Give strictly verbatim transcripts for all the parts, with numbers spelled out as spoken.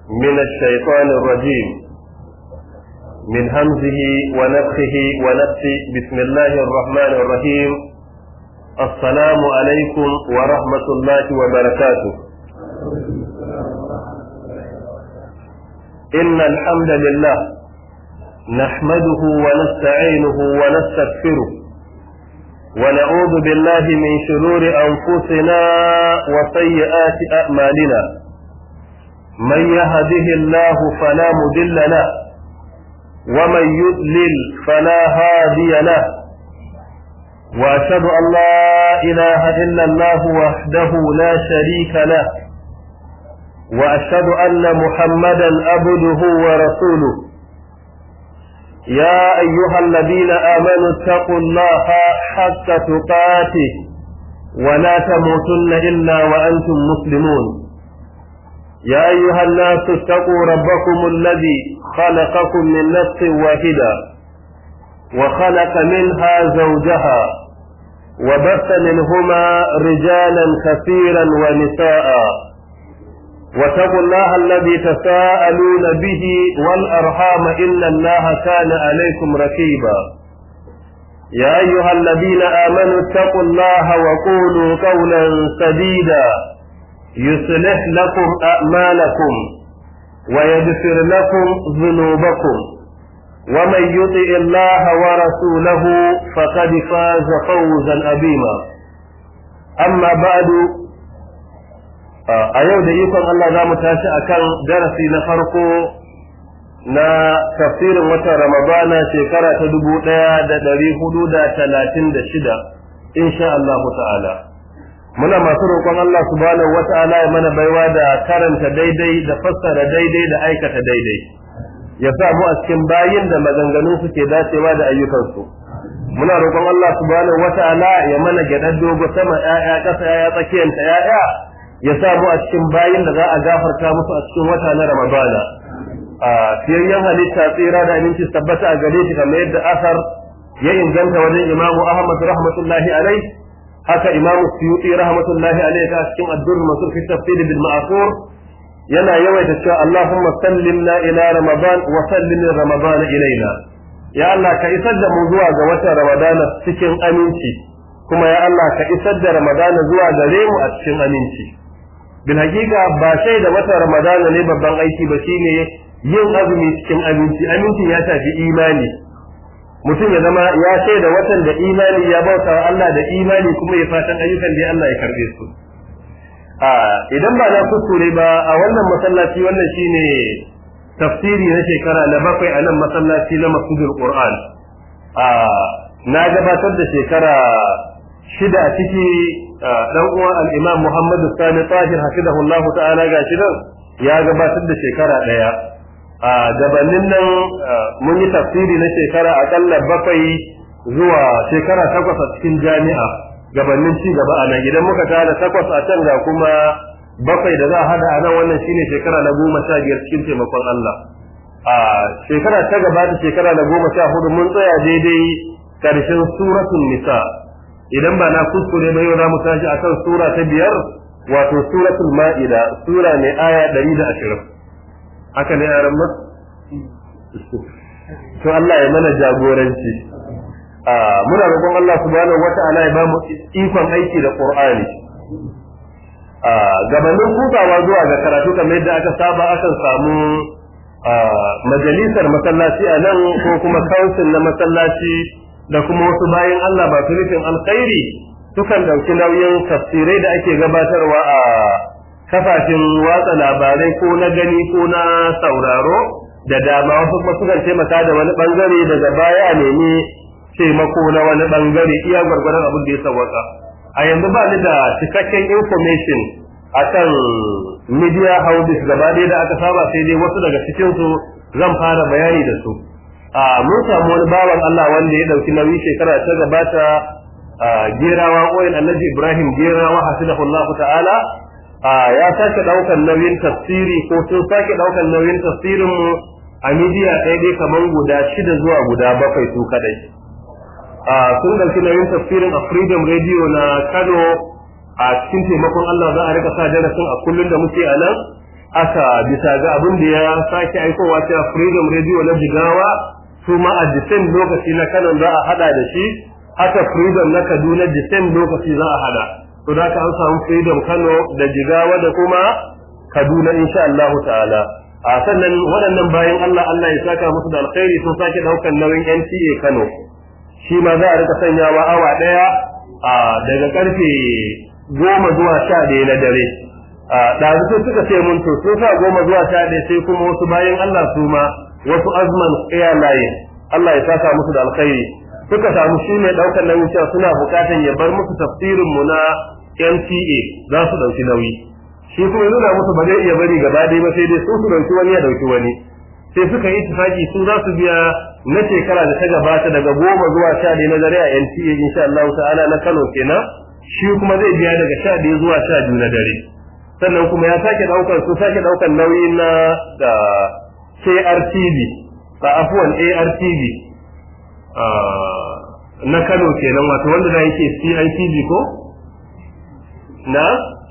من الشيطان الرجيم من همزه ونفخه ونفسه. بسم الله الرحمن الرحيم. السلام عليكم ورحمة الله وبركاته. إن الحمد لله نحمده ونستعينه ونستغفره ونعوذ بالله من شرور أنفسنا وسيئات أعمالنا. من يهده الله فلا مضل له ومن يضلل فلا هادي له، وأشهد أن لا إله إلا الله وحده لا شريك له، وأشهد أن محمدا عبده ورسوله. يا أيها الذين آمنوا اتقوا الله حق تقاته ولا تموتن إلا وأنتم مسلمون. يا أيها الناس اتقوا ربكم الذي خلقكم من نفس واحدة وخلق منها زوجها وبث منهما رجالا كثيرا ونساء، واتقوا الله الذي تساءلون به والأرحام إن الله كان عليكم رقيبا. يا أيها الذين آمنوا اتقوا الله وقولوا قولا سديدا يصلح لكم أعمالكم ويغفر لكم ذنوبكم، ومن يطع الله ورسوله فقد فاز فوزا عظيما. أما بعد، a yau da ikon Allah za mu tashi akan darasi na farko na tafsirin watan Ramadana shekara ta dubu ɗaya da ɗari hudu da talatin da shida insha Allah ta'ala. Muna masu roƙon Allah subhanahu wa ta'ala ya mana baiwa da karanta daidai da fassara daidai da aikata daidai, ya sa mu a cikin bayin da maganganun su ke dacewa da ayyukansu. Muna roƙon Allah subhanahu wa ta'ala ya mana gyaɗar dogo sama ƴaƴa ƙasa ƴaƴa tsakiyanta ƴaƴa, ya sa mu a cikin bayin da za a gafarta musu a cikin wata na Ramadana. A fiyayyen halitta tsira da aminci tabbata a gare shi kamar yadda asar ya inganta wajen Imamu Ahmad rahmatullahi alai, haka Imamu Suyuti rahmatullahi alai ta cikin ad-Durr mansur fi tafsir bil ma'thur yana yawaita cewa Allahumma sallimna ila Ramadan wa sallim Ramadan ilaina. Ya Allah ka isar da mu zuwa ga watan Ramadana cikin aminci, kuma ya Allah ka isar da Ramadana zuwa gare mu a cikin aminci. Bil hakika ba sai da watan Ramadana ne babban aiki ba, shine yin azumi cikin aminci. Aminci ya shafi imani, mutum ya zama ya sai da watan da imani, ya bauta wa Allah da imani, kuma ya fatan ayyukan da Allah ya karbe su. A idan ba na kuskure ba, a wannan masallaci wannan shine tafsiri na shekara na bakwai a nan masallaci na Masjidul Qur'an. A na gabatar da shekara shida a ciki. Dan uwan al-Imam Muhammad Sani Tahir hafizahullah ta'ala gashi nan ya gabatar da shekara daya. A gabanin nan mun yi tafsiri na shekara akalla bakwai zuwa shekara takwas a cikin jami'a gabanin ci gaba a nan. Idan muka tara takwas a can ga kuma bakwai da za a hada a nan, wannan shine shekara na goma sha biyar cikin taimakon Allah. A shekara ta gabata shekara na goma sha hudu mun tsaya daidai karshen suratul nisa. Idan ba na kuskure ba yau za mu tashi akan sura ta biyar, wato suratul ma'ida, sura ne aya ɗari da ashirin. Haka ne a ramar? To Allah ya mana jagoranci. Muna roƙon Allah subhanahu wata'ala ya ba mu ikon aiki da Qur'ani. Gabanin hutawa zuwa ga karatu kamar yadda aka saba, akan samu majalisar masallaci a nan ko kuma council na masallaci da kuma wasu bayan Allah ba su nufin alkhairi sukan dauki nauyin tafsirai da ake gabatarwa a kafafin watsa labarai ko na gani ko na sauraro da dama. Wasu kuma sukan taimaka da wani bangare, daga baya a nemi taimako na wani bangare iya gwargwaron abin da ya sawaka. A yanzu ba ni da cikakken information akan media houses gaba ɗaya da aka saba, sai dai wasu daga cikinsu zan fara bayani da su. a mun samu wani bawan Allah wanda ya dauki nauyi shekara ta gabata, gerawa oil annabi Ibrahim gerawa hafizahullahu ta'ala, ya sake daukan nauyin tafsiri ko sun sake daukan nauyin tafsirin mu a media ɗaya dai kaman guda shida zuwa guda bakwai su kadai. sun dauki nauyin tafsirin a Freedom Radio na Kano. A cikin taimakon Allah za a rika sa darasin a kullun da muke a nan. aka bisa ga abin da ya sake aikowa cewa Freedom Radio na Jigawa su ma a the same lokaci na Kano za a hada da shi, haka Freedom na Kaduna the same lokaci za a hada. To da ka an samu Freedom Kano da Jigawa da kuma Kaduna insha Allah ta'ala. A sannan waɗannan bayan Allah Allah ya saka musu da alkhairi sun sake daukan nauyin N T A Kano. Shi ma za a rika sanyawa awa daya a daga karfe goma zuwa sha ɗaya na dare. ɗazu sai suka ce mun to sun sa goma zuwa sha ɗaya sai kuma wasu bayan Allah su ma wasu azman airline Allah ya saka musu da alkhairi suka samu shi ne ɗaukar nauyin cewa suna buƙatar ya bar musu tafsirin mu na N T A za su ɗauki nauyi. Shi kuma ya nuna musu ba zai iya bari gaba ɗaya ba sai dai su su ɗauki wani ya ɗauki wani. Sai suka yi tufaki su za su biya na shekara da ta gabata daga goma zuwa sha ɗaya na dare a N T A insha Allah ta'ala na Kano kenan. Shi kuma zai biya daga sha ɗaya zuwa sha biyu na dare. Sannan kuma ya sake daukar su sake daukar nauyi na da K R T V ba afuwan A R T V na Kano kenan wato wanda da yake C I T V ko na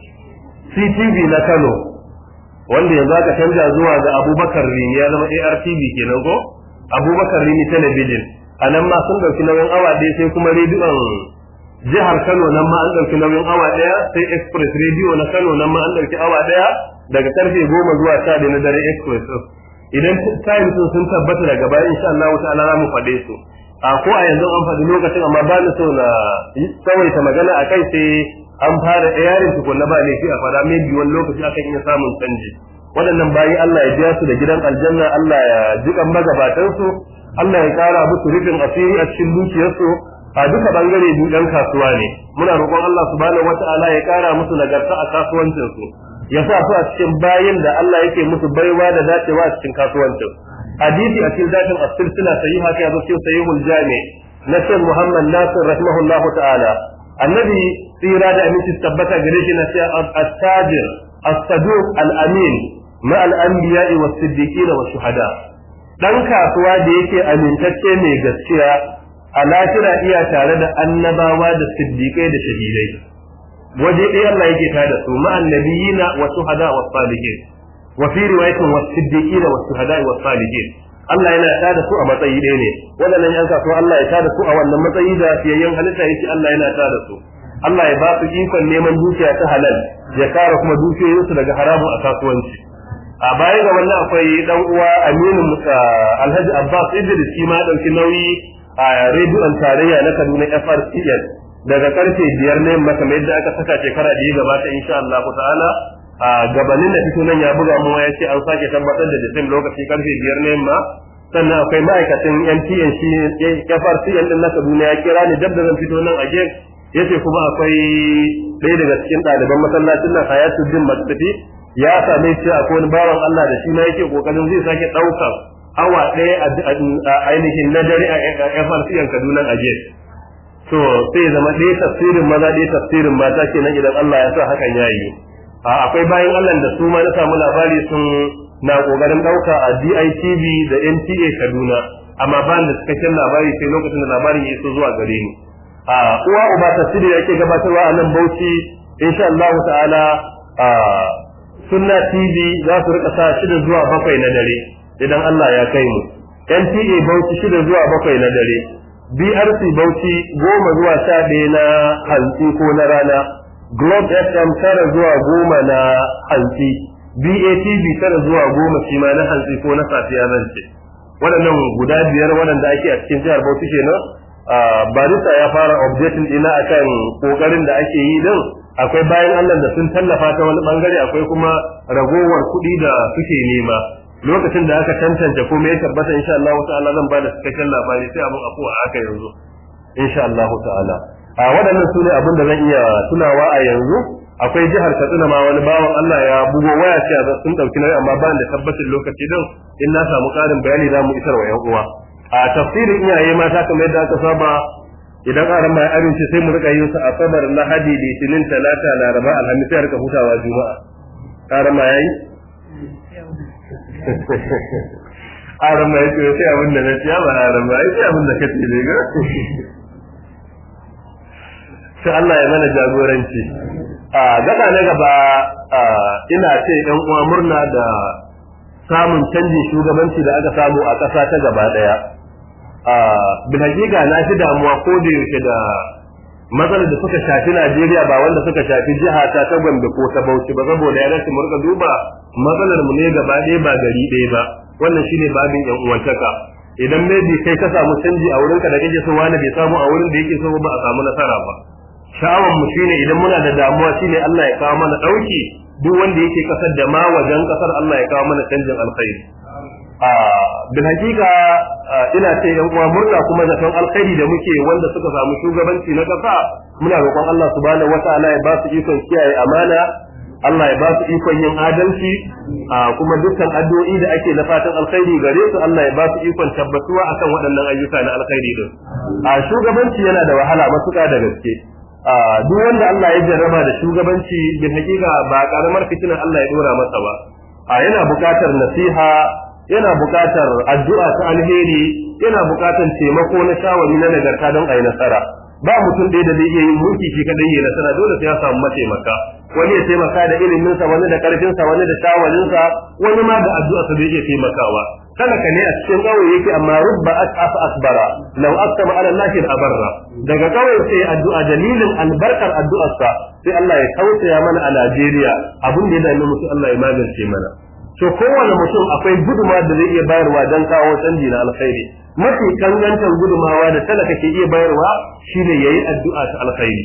C T V na Kano wanda yanzu aka canja zuwa ga Abubakar Rini ya zama A R T V kenan ko Abubakar Rini Television anan ma sun dauki nauyin awa ɗaya sai kuma rediyon jihar Kano nan ma an ɗauki nauyin awa ɗaya sai Express Radio na Kano nan ma an ɗauki awa ɗaya daga karfe goma zuwa sha ɗaya na dare Express idan time sun sun tabbata daga baya insha Allah ta'ala za mu faɗe su a ko a yanzu an faɗi lokacin amma ba ni so na tsawaita magana a kai sai an fara yarin tukunna ba laifi a fara maybe wani lokaci akan iya samun canji waɗannan bayi Allah ya biya su da gidan aljanna Allah ya jikan magabatan su Allah ya ƙara musu rufin asiri a cikin dukiyarsu a duka bangare biyu ɗan kasuwa ne muna roƙon Allah subhanahu wata'ala ya ƙara musu nagarta a kasuwancin su ya sa su a cikin bayin da Allah yake musu baiwa da dacewa a cikin kasuwancin hadisi a cikin zatin as-silsila sahiha ta yazo cikin sahihul jami na Sheikh Muhammad Nasir rahimahullah ta'ala annabi tsira da aminci tabbata gare shi na sai at-tajir as-saduq al-amin ma al-anbiya'i was-siddiqin wash-shuhada dan kasuwa da yake amintacce mai gaskiya a lafira iya tare da annabawa da siddiƙai da shahidai waje ɗaya Allah yake tare da su ma'an nabiyina wa shuhada wa salihin wa fi riwayatin wa siddiqina wa shuhada wa salihin Allah yana tare da su a matsayi ɗaya ne wannan yan kasuwa Allah ya tare da su a wannan matsayi da fiyayyen halitta yake Allah yana tare da su Allah ya ba su ikon neman dukiya ta halal ya kare kuma dukiyoyinsu daga haramu a kasuwanci a baya ga wannan akwai dan uwa Aminu Alhaji Abbas Idris shi ma dauki nauyi a rediyon tarayya na Kaduna F R C S daga karfe biyar ne maka mai da aka saka shekara da ya gabata insha Allah ta'ala a gabanin da fito nan ya buga mu ya ce an sake tabbatar da disin lokaci karfe biyar ne ma sannan akwai ma'aikacin N T N shi F R C S din na Kaduna ya kira ni dab da zan fito nan a gefe yace kuma akwai ɗaya daga cikin ɗaliban masallacin nan Hayatuddin Maktafi ya same shi akwai wani bawan Allah da shi ma yake kokarin zai sake ɗaukar awa ɗaya a ainihin na dare a F R C yan Kaduna a gefe to sai zama ɗaya tafsirin maza ɗaya tafsirin mata kenan idan Allah ya sa hakan ya yi akwai bayan Allah da su ma na samu labari sun na kokarin ɗauka a D I T V da N T A Kaduna amma ba da cikakken labari sai lokacin da labarin ya iso zuwa gare ni a uwa uba tafsiri yake gabatarwa a nan Bauchi insha Allah ta'ala a Sunna T V za su rika sa shida zuwa bakwai na dare idan Allah ya kai mu N T A Bauchi shida zuwa bakwai na dare B R C Bauchi goma zuwa sha ɗaya na hantsi ko na rana Globe F M tara zuwa goma na hantsi B A T V tara zuwa goma shi ma na hantsi ko na safiya nan ce waɗannan guda biyar waɗanda ake a cikin jihar Bauchi kenan barista ya fara updating dina akan kokarin da ake yi din akwai bayan Allah da sun tallafa ta wani bangare akwai kuma ragowar kuɗi da suke nema lokacin da aka tantance kuma ya tabbata insha Allah ta'ala zan bada cikakken labari sai abun afuwa aka yanzu insha Allah ta'ala a waɗannan sune abin da zan iya tunawa a yanzu akwai jihar Katsina ma wani bawan Allah ya bugo waya cewa sun dauki nauyi amma ba da tabbacin lokaci din in na samu ƙarin bayani za mu isar wa ƴan uwa a tafsirin iyaye mata kamar yadda aka saba idan aran mai amince sai mu rika yin sa asabar lahadi litinin talata laraba alhamis sai rika hutawa juma'a aran mai yayi aran mai ce sai abin da nace ba aran mai sai abin da kace ne ga sai Allah ya mana jagoranci a gaba na gaba ina ce ɗan uwa murna da samun canjin shugabanci da aka samu a ƙasa ta gaba ɗaya. Bin hakika na fi damuwa ko da yaushe da matsalar da suka shafi Najeriya ba wanda suka shafi jiha ta ta Gombe ko ta Bauchi ba, saboda ya dace mu rika duba matsalar mu ne gaba ɗaya ba gari ɗaya ba. Wannan shine babin yan uwantaka. Idan maybe kai ka samu canji a wurinka da kake so wani bai samu a wurin da yake so ba a samu nasara ba. Sha'awar mu shine idan muna da damuwa shine Allah ya kawo mana dauki, duk wanda yake kasar da ma wajen kasar Allah ya kawo mana canjin alkhairi. a bin hakika ina ce yan uwa murna kuma zaton alkhairi da muke wanda suka samu shugabanci na kasa, muna roƙon Allah subhanahu wataala ya ba su ikon kiyaye amana, Allah ya ba su ikon yin adalci, kuma dukkan addu'o'i da ake na fatan alkhairi gare su Allah ya ba su ikon tabbatuwa akan waɗannan ayyuka na alkhairi din. A shugabanci yana da wahala matuƙa da gaske. Duk wanda Allah ya jarraba da shugabanci bin hakika ba karamar fitina Allah ya dora masa ba. Yana buƙatar nasiha, yana buƙatar addu'a ta alheri, yana buƙatar taimako na shawari na nagarta don a yi nasara. Ba mutum ɗaya da zai iya yin mulki shi kadai ya nasara, dole sai ya samu mataimaka. Wani ya taimaka da iliminsa, wani da ƙarfinsa, wani da shawarinsa, wani ma da addu'a sa zai iya taimakawa. Talaka ne a cikin ƙauye yake amma rubba as'af asbara law aqsama ala allahi abarra. Daga ƙauye sai addu'a, dalilin albarkar addu'arsa sai Allah ya tausaya mana a Najeriya, abin da ya dame mutum Allah ya magance mana. To kowane mutum akwai gudunmawa da zai iya bayarwa don kawo canji na alkhairi. Mafi kangantar gudunmawa da talaka ke iya bayarwa shine yayi addu'a ta alkhairi.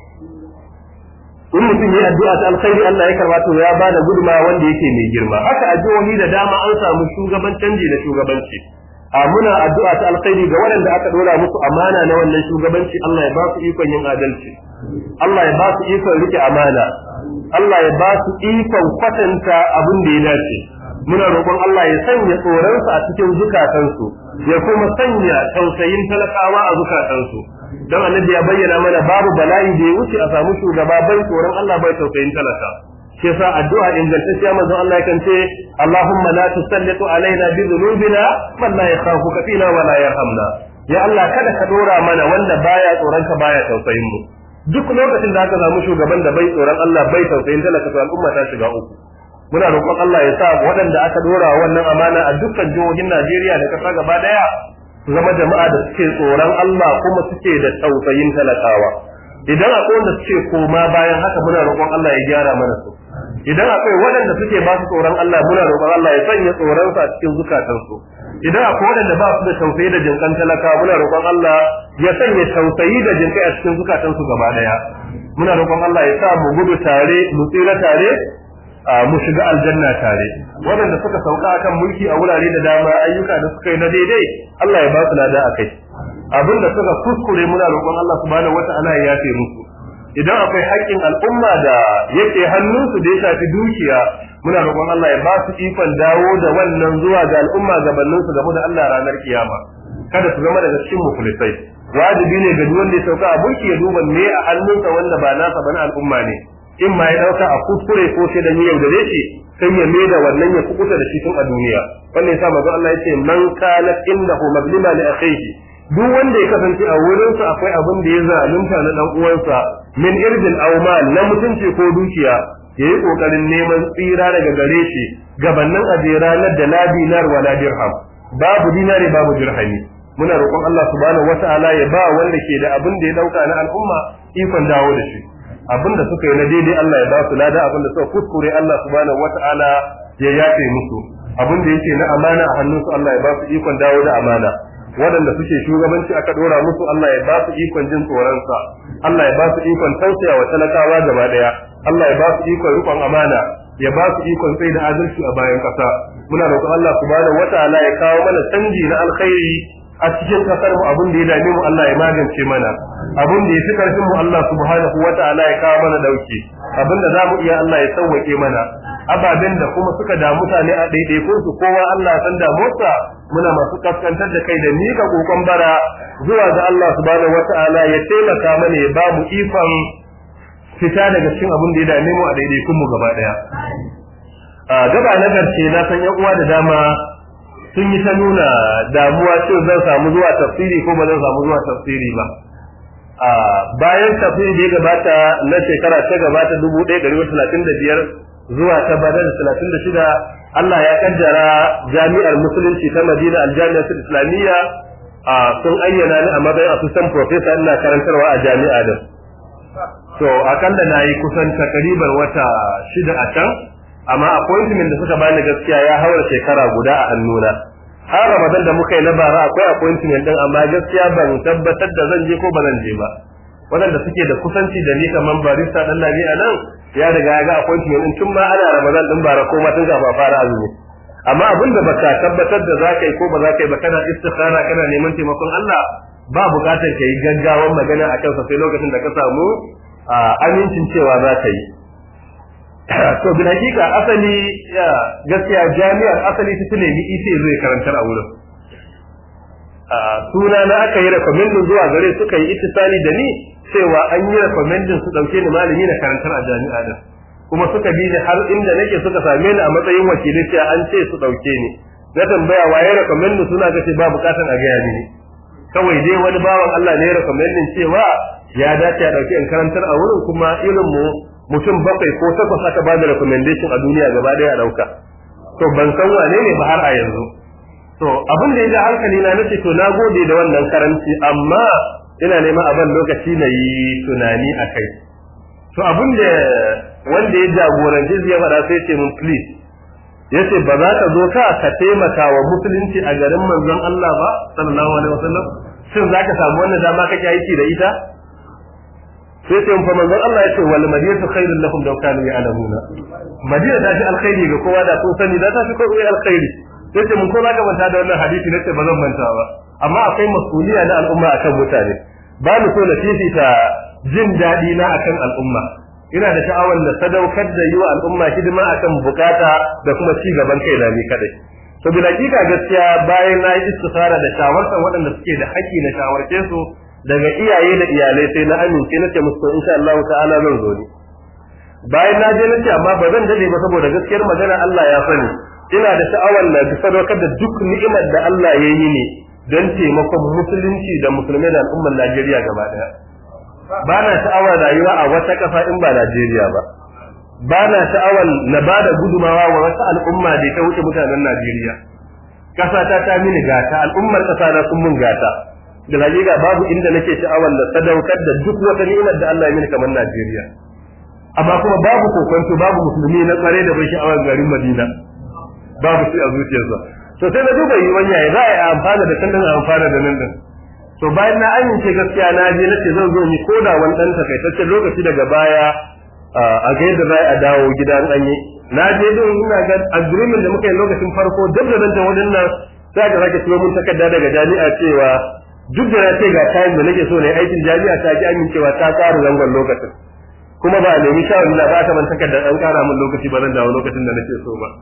In mutum yayi addu'a ta alkhairi Allah ya karba to ya bada gudunmawa wanda yake mai girma. Haka addu'o'i da dama an samu shugaban canji da shugabanci. A muna addu'a ta alkhairi ga waɗanda aka dora musu amana na wannan shugabanci, Allah ya ba su ikon yin adalci. Allah ya ba su ikon rike amana. Allah ya ba su ikon kwatanta abin da ya dace. Muna roƙon Allah ya sanya tsoronsa a cikin zukatansu, ya kuma sanya tausayin talakawa a zukatansu. Don annabi ya bayyana mana babu bala'i da ya wuce a samu shugaba bai tsoron Allah bai tausayin talaka. Shi yasa addu'a ingantacciya manzon Allah yakan ce Allahumma la tusallitu alaina bi dhunubina man la yakhafuka fina wa la yarhamna. Ya Allah kada ka dora mana wanda baya tsoron ka baya tausayin mu. Duk lokacin da aka samu shugaban da bai tsoron Allah bai tausayin talaka to al'umma ta shiga uku. Muna roƙon Allah ya sa waɗanda aka dora wannan amana a dukkan jihohin Najeriya da ƙasa gaba daya su zama jama'a da suke tsoron Allah kuma suke da tausayin talakawa. Idan akwai wanda suke koma bayan haka muna roƙon Allah ya gyara mana su. Idan akwai waɗanda suke ba su tsoron Allah muna roƙon Allah ya sanya tsoron sa cikin zukatansu. Idan akwai waɗanda ba su da tausayi da jinkan talakawa muna roƙon Allah ya sanya tausayi da jinkai a cikin zukatansu gaba daya. Muna roƙon Allah ya sa mu gudu tare mu tsira tare, mu shiga aljanna tare. Waɗanda suka sauka akan mulki a wurare da dama ayyuka da suka yi na daidai Allah ya ba su lada akai. Abinda suka kuskure muna roƙon Allah subhanahu wata'ala ya yafe musu. Idan akwai haƙƙin al'umma da yake hannunsu da ya shafi dukiya muna roƙon Allah ya ba su ikon dawo da wannan zuwa ga al'umma gabanin su game da Allah ranar kiyama. Kada su zama daga cikin mukhlisai. Wajibi ne ga duk wanda ya sauka a mulki ya duba me a hannunsa wanda ba nasa ba na al'umma ne. In ma ya dauka a kuskure ko sai da yau da shi sai ya maida wannan ya kukuta da shi tun a duniya. Wannan yasa manzo Allah yace man kana indahu mablima li akhihi, duk wanda ya kasance a wurin sa akwai abin da ya zalunta na dan uwansa min irdin aw mal na mutunci ko dukiya, yayi kokarin neman tsira daga gare shi gabanin ajira na da la dinar wala dirham, babu dinari babu dirhami. Muna roƙon Allah subhanahu wata'ala ya ba wanda ke da abin da ya dauka na al'umma ikon dawo da shi. Abinda suka yi na daidai Allah ya ba su lada, abinda suka kuskure Allah subhanahu wata'ala ya yafe musu. Abinda yake na amana a hannunsu Allah ya ba su ikon dawo da amana. Waɗanda suke shugabanci aka dora musu Allah ya ba su ikon jin tsoronsa. Allah ya ba su ikon tausaya wa talakawa gaba daya. Allah ya ba su ikon rikon amana, ya ba su ikon tsaye da adalci a bayan ƙasa. Muna roƙon Allah subhanahu wata'ala ya kawo mana canji na alkhairi a cikin kasar mu. Abin da ya dame mu Allah ya magance mana, abin da ya fi karfin mu Allah subhanahu wata'ala ya kawo mana dauki, abin da zamu iya Allah ya sauwake mana, ababen da kuma suka da mutane a daidaikun su kowa Allah ya san damuwarsa. Muna masu kaskantar da kai da mika kokon bara zuwa ga Allah subhanahu wata'ala ya taimaka mana ya ba mu ikon fita daga cikin abin da ya dame mu a daidaikun mu gaba daya. A gaba na gaske na san yan uwa da dama sun yi ta nuna damuwa cewa zan samu zuwa tafsiri ko ba zan samu zuwa tafsiri ba. A bayan tafsiri da ya gabata na shekara ta gabata dubu ɗaya ɗari talatin da biyar zuwa ta bada da talatin da shida Allah ya kaddara jami'ar musulunci ta Madina Al-Jami'atul Islamiyya sun ayyana ni a matsayin assistant professor ina karantarwa a jami'a din. To akalla na yi kusan takriban wata shida a can, amma appointment da suka bani gaskiya ya haura shekara guda a hannuna. Har Ramadan da muka yi na bara akwai appointment din, amma gaskiya ban tabbatar da zan je ko ba zan je ba. Waɗanda suke da kusanci da ni kaman barista dan Lami a nan ya riga ya ga appointment din tun ma ana Ramadan din bara ko ma tun ga fara azumi. Amma abin da baka tabbatar da za ka yi ko ba za ka yi ba kana istikhara kana neman taimakon Allah, ba bukatar ka yi gaggawan magana a kansa sai lokacin da ka samu amincin cewa za ka yi. To bin hakika asali gaskiya jami'ar asali ta tune ni ita zai karantar a wurin. Suna na aka yi recommending zuwa gare suka yi ittisali da ni cewa an yi recommending su dauke ni malami na karantar a jami'a din. Kuma suka bi ni har inda nake suka same ni a matsayin wakili sai an ce su dauke ni. Na tambaya waye recommending suna ga ce ba bukatan a gaya ni. Kawai dai wani bawan Allah ne ya recommending cewa ya dace a dauke in karantar a wurin, kuma irin mu mutum bakwai ko takwas aka ba da recommendation a duniya gaba daya a dauka. To ban san wane ne ba har a yanzu. To abin da ya ji hankali na nace to na gode da wannan karanci, amma ina neman abin lokaci na yi tunani a kai. To abin da wanda ya jagoranci zai faɗa sai ce mun please, yace ba za ka zo ka ka taimaka wa musulunci a garin manzon Allah ba sallallahu alaihi wasallam, shin zaka samu wannan dama kake aiki da ita? Sai ce mun fa manzon Allah yace wal madinatu khairul lakum law kanu ya'lamuna, madina ta fi alkhairi ga kowa da kun sani da ta fi kowa alkhairi. Sai ce mun ko zaka manta da wannan hadisi nace ba zan manta ba, amma akwai masuliya na al'umma akan mutane, ba ni so na fifita jin daɗi na akan al'umma, ina da sha'awar da sadaukar da yi wa al'umma hidima akan bukata da kuma ci gaban kai na ni kadai. To bi dakika gaskiya bayan na yi istifara da shawartar waɗanda suke da haƙƙi na shawarce su daga iyaye da iyalai, sai na amince nace musu insha Allah ta'ala zan zo ni. Bayan na je nace amma ba zan dade ba saboda gaskiyar magana Allah ya sani ina da sha'awar na sadaukar da duk ni'imar da Allah ya yi ne don taimakon musulunci da musulmai da al'ummar Najeriya gaba daya. Ba na sha'awar rayuwa a wata ƙasa in ba Najeriya ba. Ba na sha'awar na ba da gudumawa wa wata al'umma da ta wuce mutanen Najeriya. Ƙasa ta ta mini gata, al'ummar ƙasa na sun mun gata. Da hakika babu inda nake sha'awar da sadaukar da duk wata ni'imar da Allah ya mini kamar Najeriya. Amma kuma babu kokonto, babu musulmi na tsare da bai sha'awar garin Madina. Babu shi a zuciyarsa. To sai na duba yi wani yayi za a yi amfana da kan a amfana da nan din. To bayan na amince gaskiya na je nace zan zo ni koda wani dan takaitaccen lokaci daga baya a ga yadda za a dawo gidan an yi. Na je din ina ga agreement da muka yi lokacin farko duk da nan wadin nan sai ga zaka ciwo mun takarda daga jami'a cewa duk da na ce ga kayan da nake so ne aikin jami'a ta ki amincewa ta ƙara zangon lokacin. Kuma ba a nemi shawari na ba ta man takarda an ƙara min lokaci ba zan dawo lokacin da nake so ba.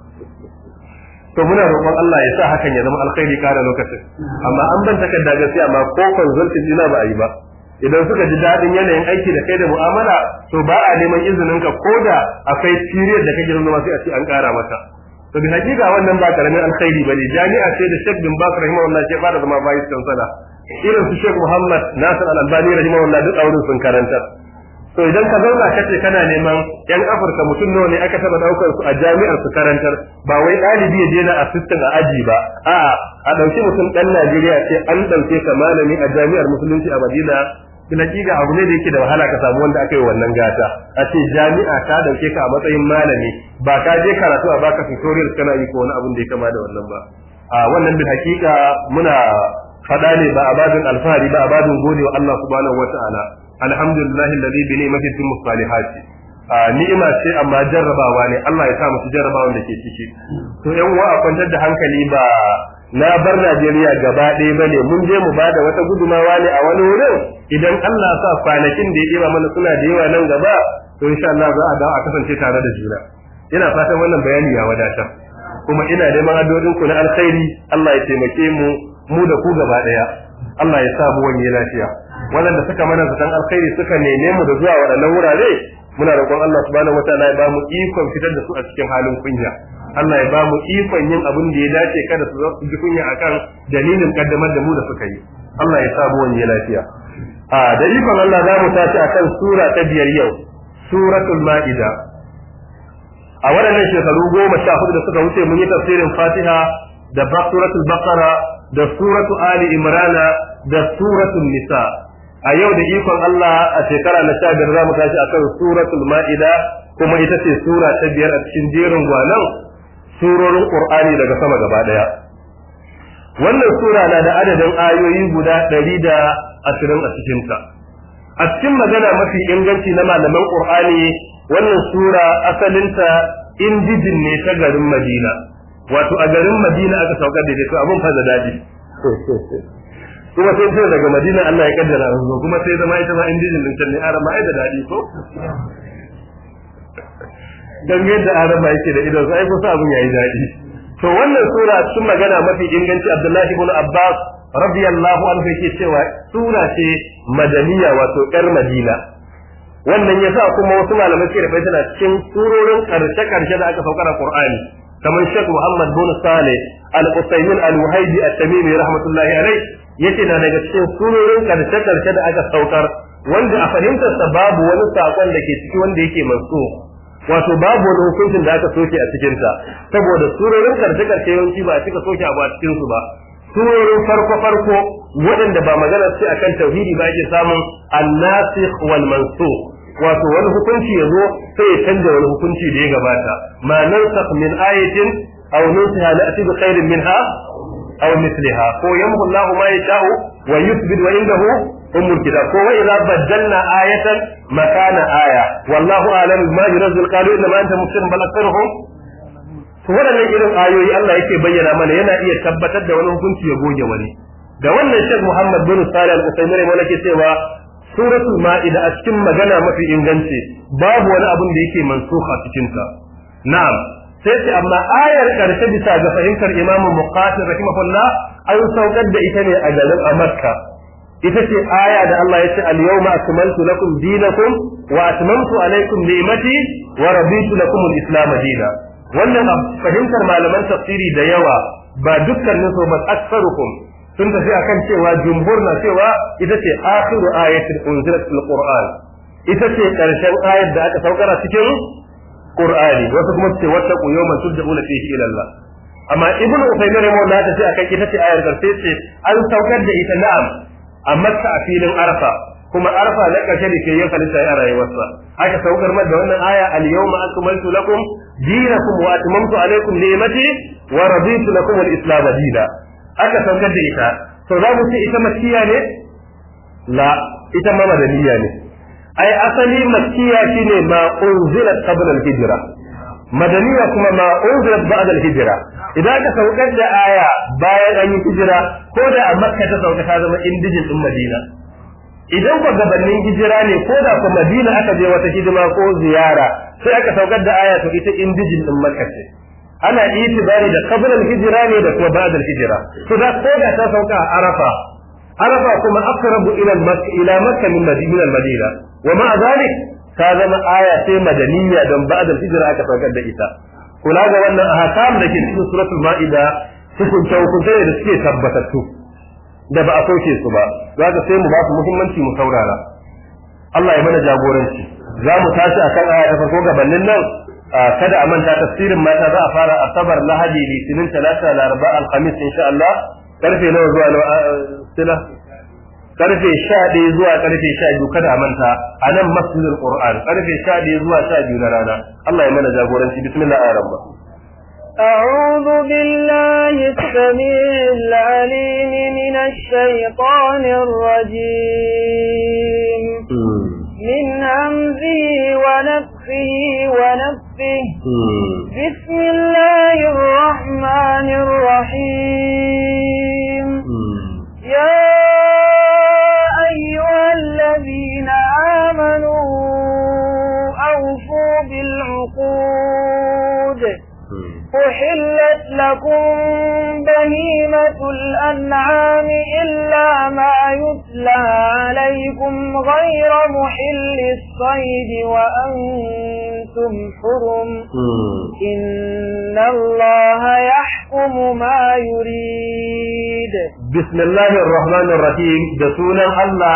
To muna roƙon Allah ya sa hakan ya zama alkhairi kare lokacin, amma an ban takarda gaskiya amma ko consulting ina ba a yi ba. Idan suka ji daɗin yanayin aiki da kai da mu'amala, to ba a neman izinin ka koda akwai period da kake zama sai a ce an ƙara maka. To bi hakika wannan ba karamin alkhairi bane. Jami'a ce da Sheikh bin Bakr rahimahullah ke fara zama vice chancellor, irin su Sheikh Muhammad Nasir Al-Albani rahimahullah duk auren sun karanta. To idan ka zauna kace kana neman yan Afirka mutum nawa ne aka taba daukar su a jami'ar su karantar, ba wai dalibi ya je na assistant a aji ba, a'a a dauki mutum dan Najeriya ce an dauke ka malami a jami'ar musulunci a Madina, kina kiga abu ne da yake da wahala ka samu wanda aka yi wannan gata. A ce jami'a ta dauke ka a matsayin malami, ba ka je karatu a baka tutorial kana yi ko wani abin da ya kama da wannan ba. A wannan bil hakika muna fada ne ba a babin alfahari ba, a babin gode wa Allah subhanahu wataala. Alhamdulillahi alladhi bi ni'mati timmu salihati. Ni'ima ce amma jarrabawa ne, Allah ya sa musu jarrabawan da ke ciki. To yan uwa a kwantar da hankali, ba na bar Najeriya gaba ɗaya bane, mun je mu bada wata gudumawa ne a wani wurin. Idan Allah sa kwanakin da ya ɗeba mana suna da yawa nan gaba, to insha Allah za a dawo a kasance tare da juna. Ina fatan wannan bayani ya wadatar. Kuma ina neman addu'o'in ku na alkhairi, Allah ya taimake mu mu da ku gaba ɗaya. Allah ya sa mu wani lafiya. Waɗanda suka mana zaton alkhairi suka neme mu da zuwa waɗannan wurare, muna roƙon Allah subhanahu wataala ya ba mu ikon fitar da su a cikin halin kunya. Allah ya ba mu ikon yin abin da ya dace kada su su ji kunya akan dalilin kaddamar da mu da suka yi. Allah ya sa mu wani lafiya. A da ikon Allah za mu tashi akan sura ta biyar yau, suratul Ma'ida. a waɗannan shekaru goma sha hudu da suka wuce mun yi tafsirin Fatiha da suratul Baqara da suratul Ali Imran da suratul Nisa. A yau da ikon Allah a shekara na sha biyar za mu tashi akan suratul Ma'ida, kuma ita ce sura ta biyar a cikin jerin gwanan surorin Qur'ani daga sama gaba daya. Wannan sura na da adadin ayoyi guda ɗari da ashirin a cikinta. A cikin magana mafi inganci na malaman Qur'ani, wannan sura asalinta indijin ne ta garin Madina, wato a garin Madina aka saukar da ita, abun fa da dadi. Kuma sai sai daga Madina Allah ya kaddara an zo, kuma sai zama ita ma indijin din can ne, arama ai da dadi ko? Dan yadda arama yake da idan sai ko sa abun yayi dadi. To wannan sura cikin magana mafi inganci Abdullahi ibn Abbas radiyallahu anhu yake cewa sura ce madaniya, wato yar Madina. Wannan yasa kuma wasu malamai suke da bai tana cikin surorin karshe karshe da aka saukar a Qur'ani, kamar Sheikh Muhammad bin Saleh Al-Usaymin Al-Wahibi At-Tamimi rahmatullahi alayh yace na daga cikin surorin karshe karshe da aka saukar wanda a fahimtar sa babu wani sakon da ke ciki wanda yake manso, wato babu wani hukuncin da aka soke a cikin ta, saboda surorin karshe karshe yawanci ba a cika soke abu a cikin su ba. Surorin farko farko waɗanda ba magana ce akan tauhidi ba ake samun an-nasikh wal mansukh, wato wani hukunci yazo sai ya canza wani hukunci da ya gabata. Ma nansakh min ayatin aw nunsiha na'ti bi khairin minha aw mithliha, ko yamhu Allahu ma yasha'u wa yuthbit wa indahu ummul kitab, ko wa idza badalna ayatan makana aya wallahu a'lam bima yunzil qalu inna ma anta mufsirun bal aktharuhum. To waɗannan irin ayoyi Allah yake bayyana mana yana iya tabbatar da wani hukunci ya goge wani. Da wannan Sheikh Muhammad bin Salih Al-Utsaimin ne yake cewa suratul Ma'ida a cikin magana mafi inganci babu wani abin da yake mansuha cikin ta. Na'am, sai ce amma ayar karshe bisa ga fahimtar Imam Muqatil rahimahullah an saukar da ita ne a garin a Makka. Ita ce aya da Allah ya ce al-yawma akmaltu lakum dinakum wa atmamtu alaykum ni'mati wa raditu lakum al-islam dinan. Wannan fahimtar malaman tafsiri da yawa, ba dukkanin su ba aksarukum sun tafi akan cewa jumhur na cewa ita ce akhiru ayatin unzilat fil Qur'an, ita ce karshen ayar da aka saukar a cikin Qur'ani. Wasu kuma ce wata yawman turja'una fihi ila Allah. Amma Ibn Uthaymeen rahimahullah ta ce akan ita ce ayar karshe ce an saukar da ita na'am a Makka a filin Arfa, kuma Arfa na karshe da ke yin halitta a rayuwarsa. Aka saukar mata da wannan aya al-yawma akmaltu lakum dinakum wa atmamtu alaykum ni'mati wa raditu lakum al-islam dinan. Aka saukar da ita, to za mu ce ita makkiya ne? La, ita ma madaniya ne. Ai asali makkiya shine ma unzilat qabla al-hijra, madaniya kuma ma unzilat ba'da al-hijra. Idan aka saukar da aya bayan an yi hijira, ko da a Makka ta sauka ta zama indijin din Madina. Idan ko gabanin hijira ne, ko da ko Madina aka je wata hidima ko ziyara, sai aka saukar da aya to ita indijin din Makka ce. Ana itibari da qabla al-hijra ne da kuma ba'da al-hijra. To da ko da ta sauka a Arafa, Arafa kuma aqrabu ila Makka ila Makka min Madina. Wa ma zalik ta zama aya sai madaniya don ba'da al-hijra aka saukar da ita. Kula ga wannan ahkam da ke cikin suratul Ma'ida, hukunce hukunce da suke tabbatattu da ba a soke su ba, za ka sai mu ba su muhimmanci mu saurara. Allah ya mana jagoranci. Za mu tashi akan aya ta farko gabanin nan, kada a manta tafsirin mata za a fara Asabar, Lahadi, Litinin, Talata, Laraba, Alhamis insha Allah. Karfe nawa zuwa nawa sila? Karfe sha ɗaya zuwa karfe sha biyu, kada a manta a nan Masjidul Qur'an, karfe sha ɗaya zuwa sha biyu na rana. Allah ya mana jagoranci. Bismillah ar-Rahman. أعوذ بالله السميع العليم من الشيطان الرجيم من همزه ونفخه ونفثه. بسم الله الرحمن الرحيم. يا أيها الذين آمنوا أوفوا بالعقود أحلت لكم بهيمة الأنعام إلا ما يتلى عليكم غير محل الصيد وأنتم حرم إن الله يحكم ما يريد. بسم الله الرحمن الرحيم. دسونا الله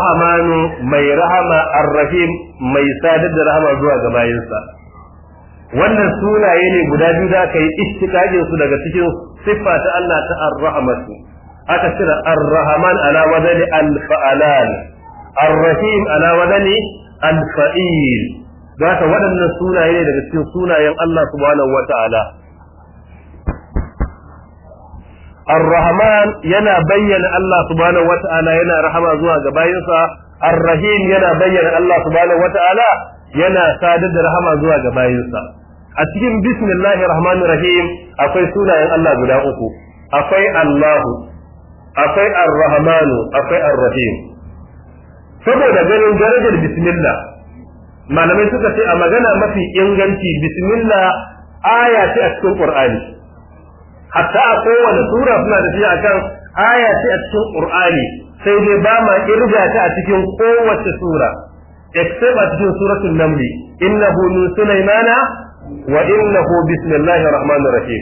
الرحمن مي رحمة الرحيم مي سادد رحمة زوا جباينسا. wannan sunaye ne guda biyu da aka yi istiqaqin su daga cikin siffa ta Allah ta ar-rahmatu aka cira ar-rahman ala wadani al-fa'alan ar-rahim ala wadani al-fa'il da haka waɗannan sunaye ne daga cikin sunayen Allah subhanahu wata'ala. ar-rahman yana bayyana Allah subhanahu wata'ala yana rahama zuwa ga bayinsa, ar-rahim yana bayyana Allah subhanahu wata'ala yana sadar da rahama zuwa ga bayinsa. A cikin bismillahir rahmanir rahim akwai sunayen Allah guda uku, akwai Allahu, akwai ar-rahmanu, akwai ar-rahim. Saboda ganin darajar bismillah malamai suka ce a magana mafi inganci bismillah aya ce a cikin Qur'ani, hatta a kowane sura suna da shi akan aya ce a cikin Qur'ani, sai dai ba ma kirga ta a cikin kowace sura except a cikin suratul naml, innahu min sulaymana wa innahu bismillahir rahmanir rahim.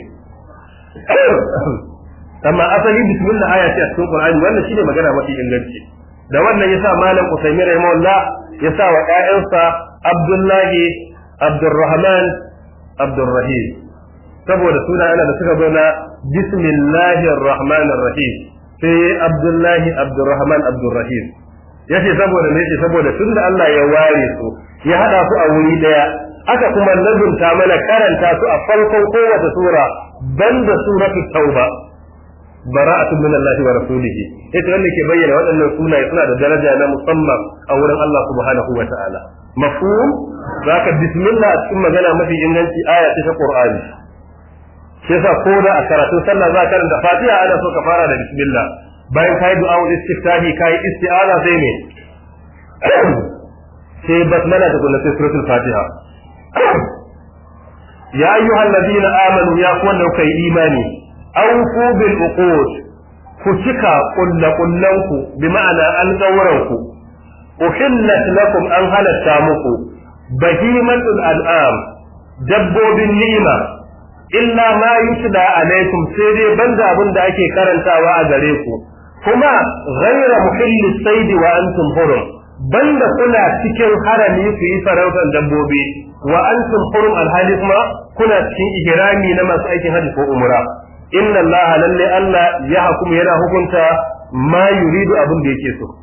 Amma asali bismillah aya ce a cikin Qur'ani, wannan shine magana mafi inganci. Da wannan yasa malam Usaymin rahimahullah yasa wa ƴaƴansa Abdullahi, Abdurrahman, Abdurrahim, saboda suna yana da suka zo na bismillahir rahmanir rahim, sai Abdullahi, Abdurrahman, Abdurrahim. Yace saboda me yace saboda tunda Allah ya ware su ya hada su a wuri daya, aka kuma lazumta mana karanta su a farkon kowace sura banda suratul tauba, bara'atun min Allah wa rasulihi. Yace wanda ke bayyana waɗannan sunaye suna da daraja na musamman a wurin Allah subhanahu wa ta'ala. Mafhum? Zaka bismillah a cikin magana mafi inganci aya ce ta Qur'ani. Sai sa ko da a karatu sallah za ka karanta Fatiha ana so ka fara da bismillah. Bayan kai du'a ul istiftahi kai isti'aza sai ne. Sai basmala da kullu suratul Fatiha. Ya ayyuhal ladina amanu ya ku wanda kai imani awfu bil uqud ku cika kullakullanku bi ma'ana alqawranku uhillat lakum an halatta muku bahimatul an'am dabbobin ni'ima illa ma yutla alaikum sai dai banda abin da ake karantawa a gare ku, kuma ghayra muhillis sayd wa antum hurum, banda kuna cikin harami ku yi farautar dabbobi wa antum hurum alhali kuma kuna cikin ihrami na masu aikin hajji ko umra. Inna Allah lalle Allah ya hukum yana hukunta ma yuridu abin da yake so.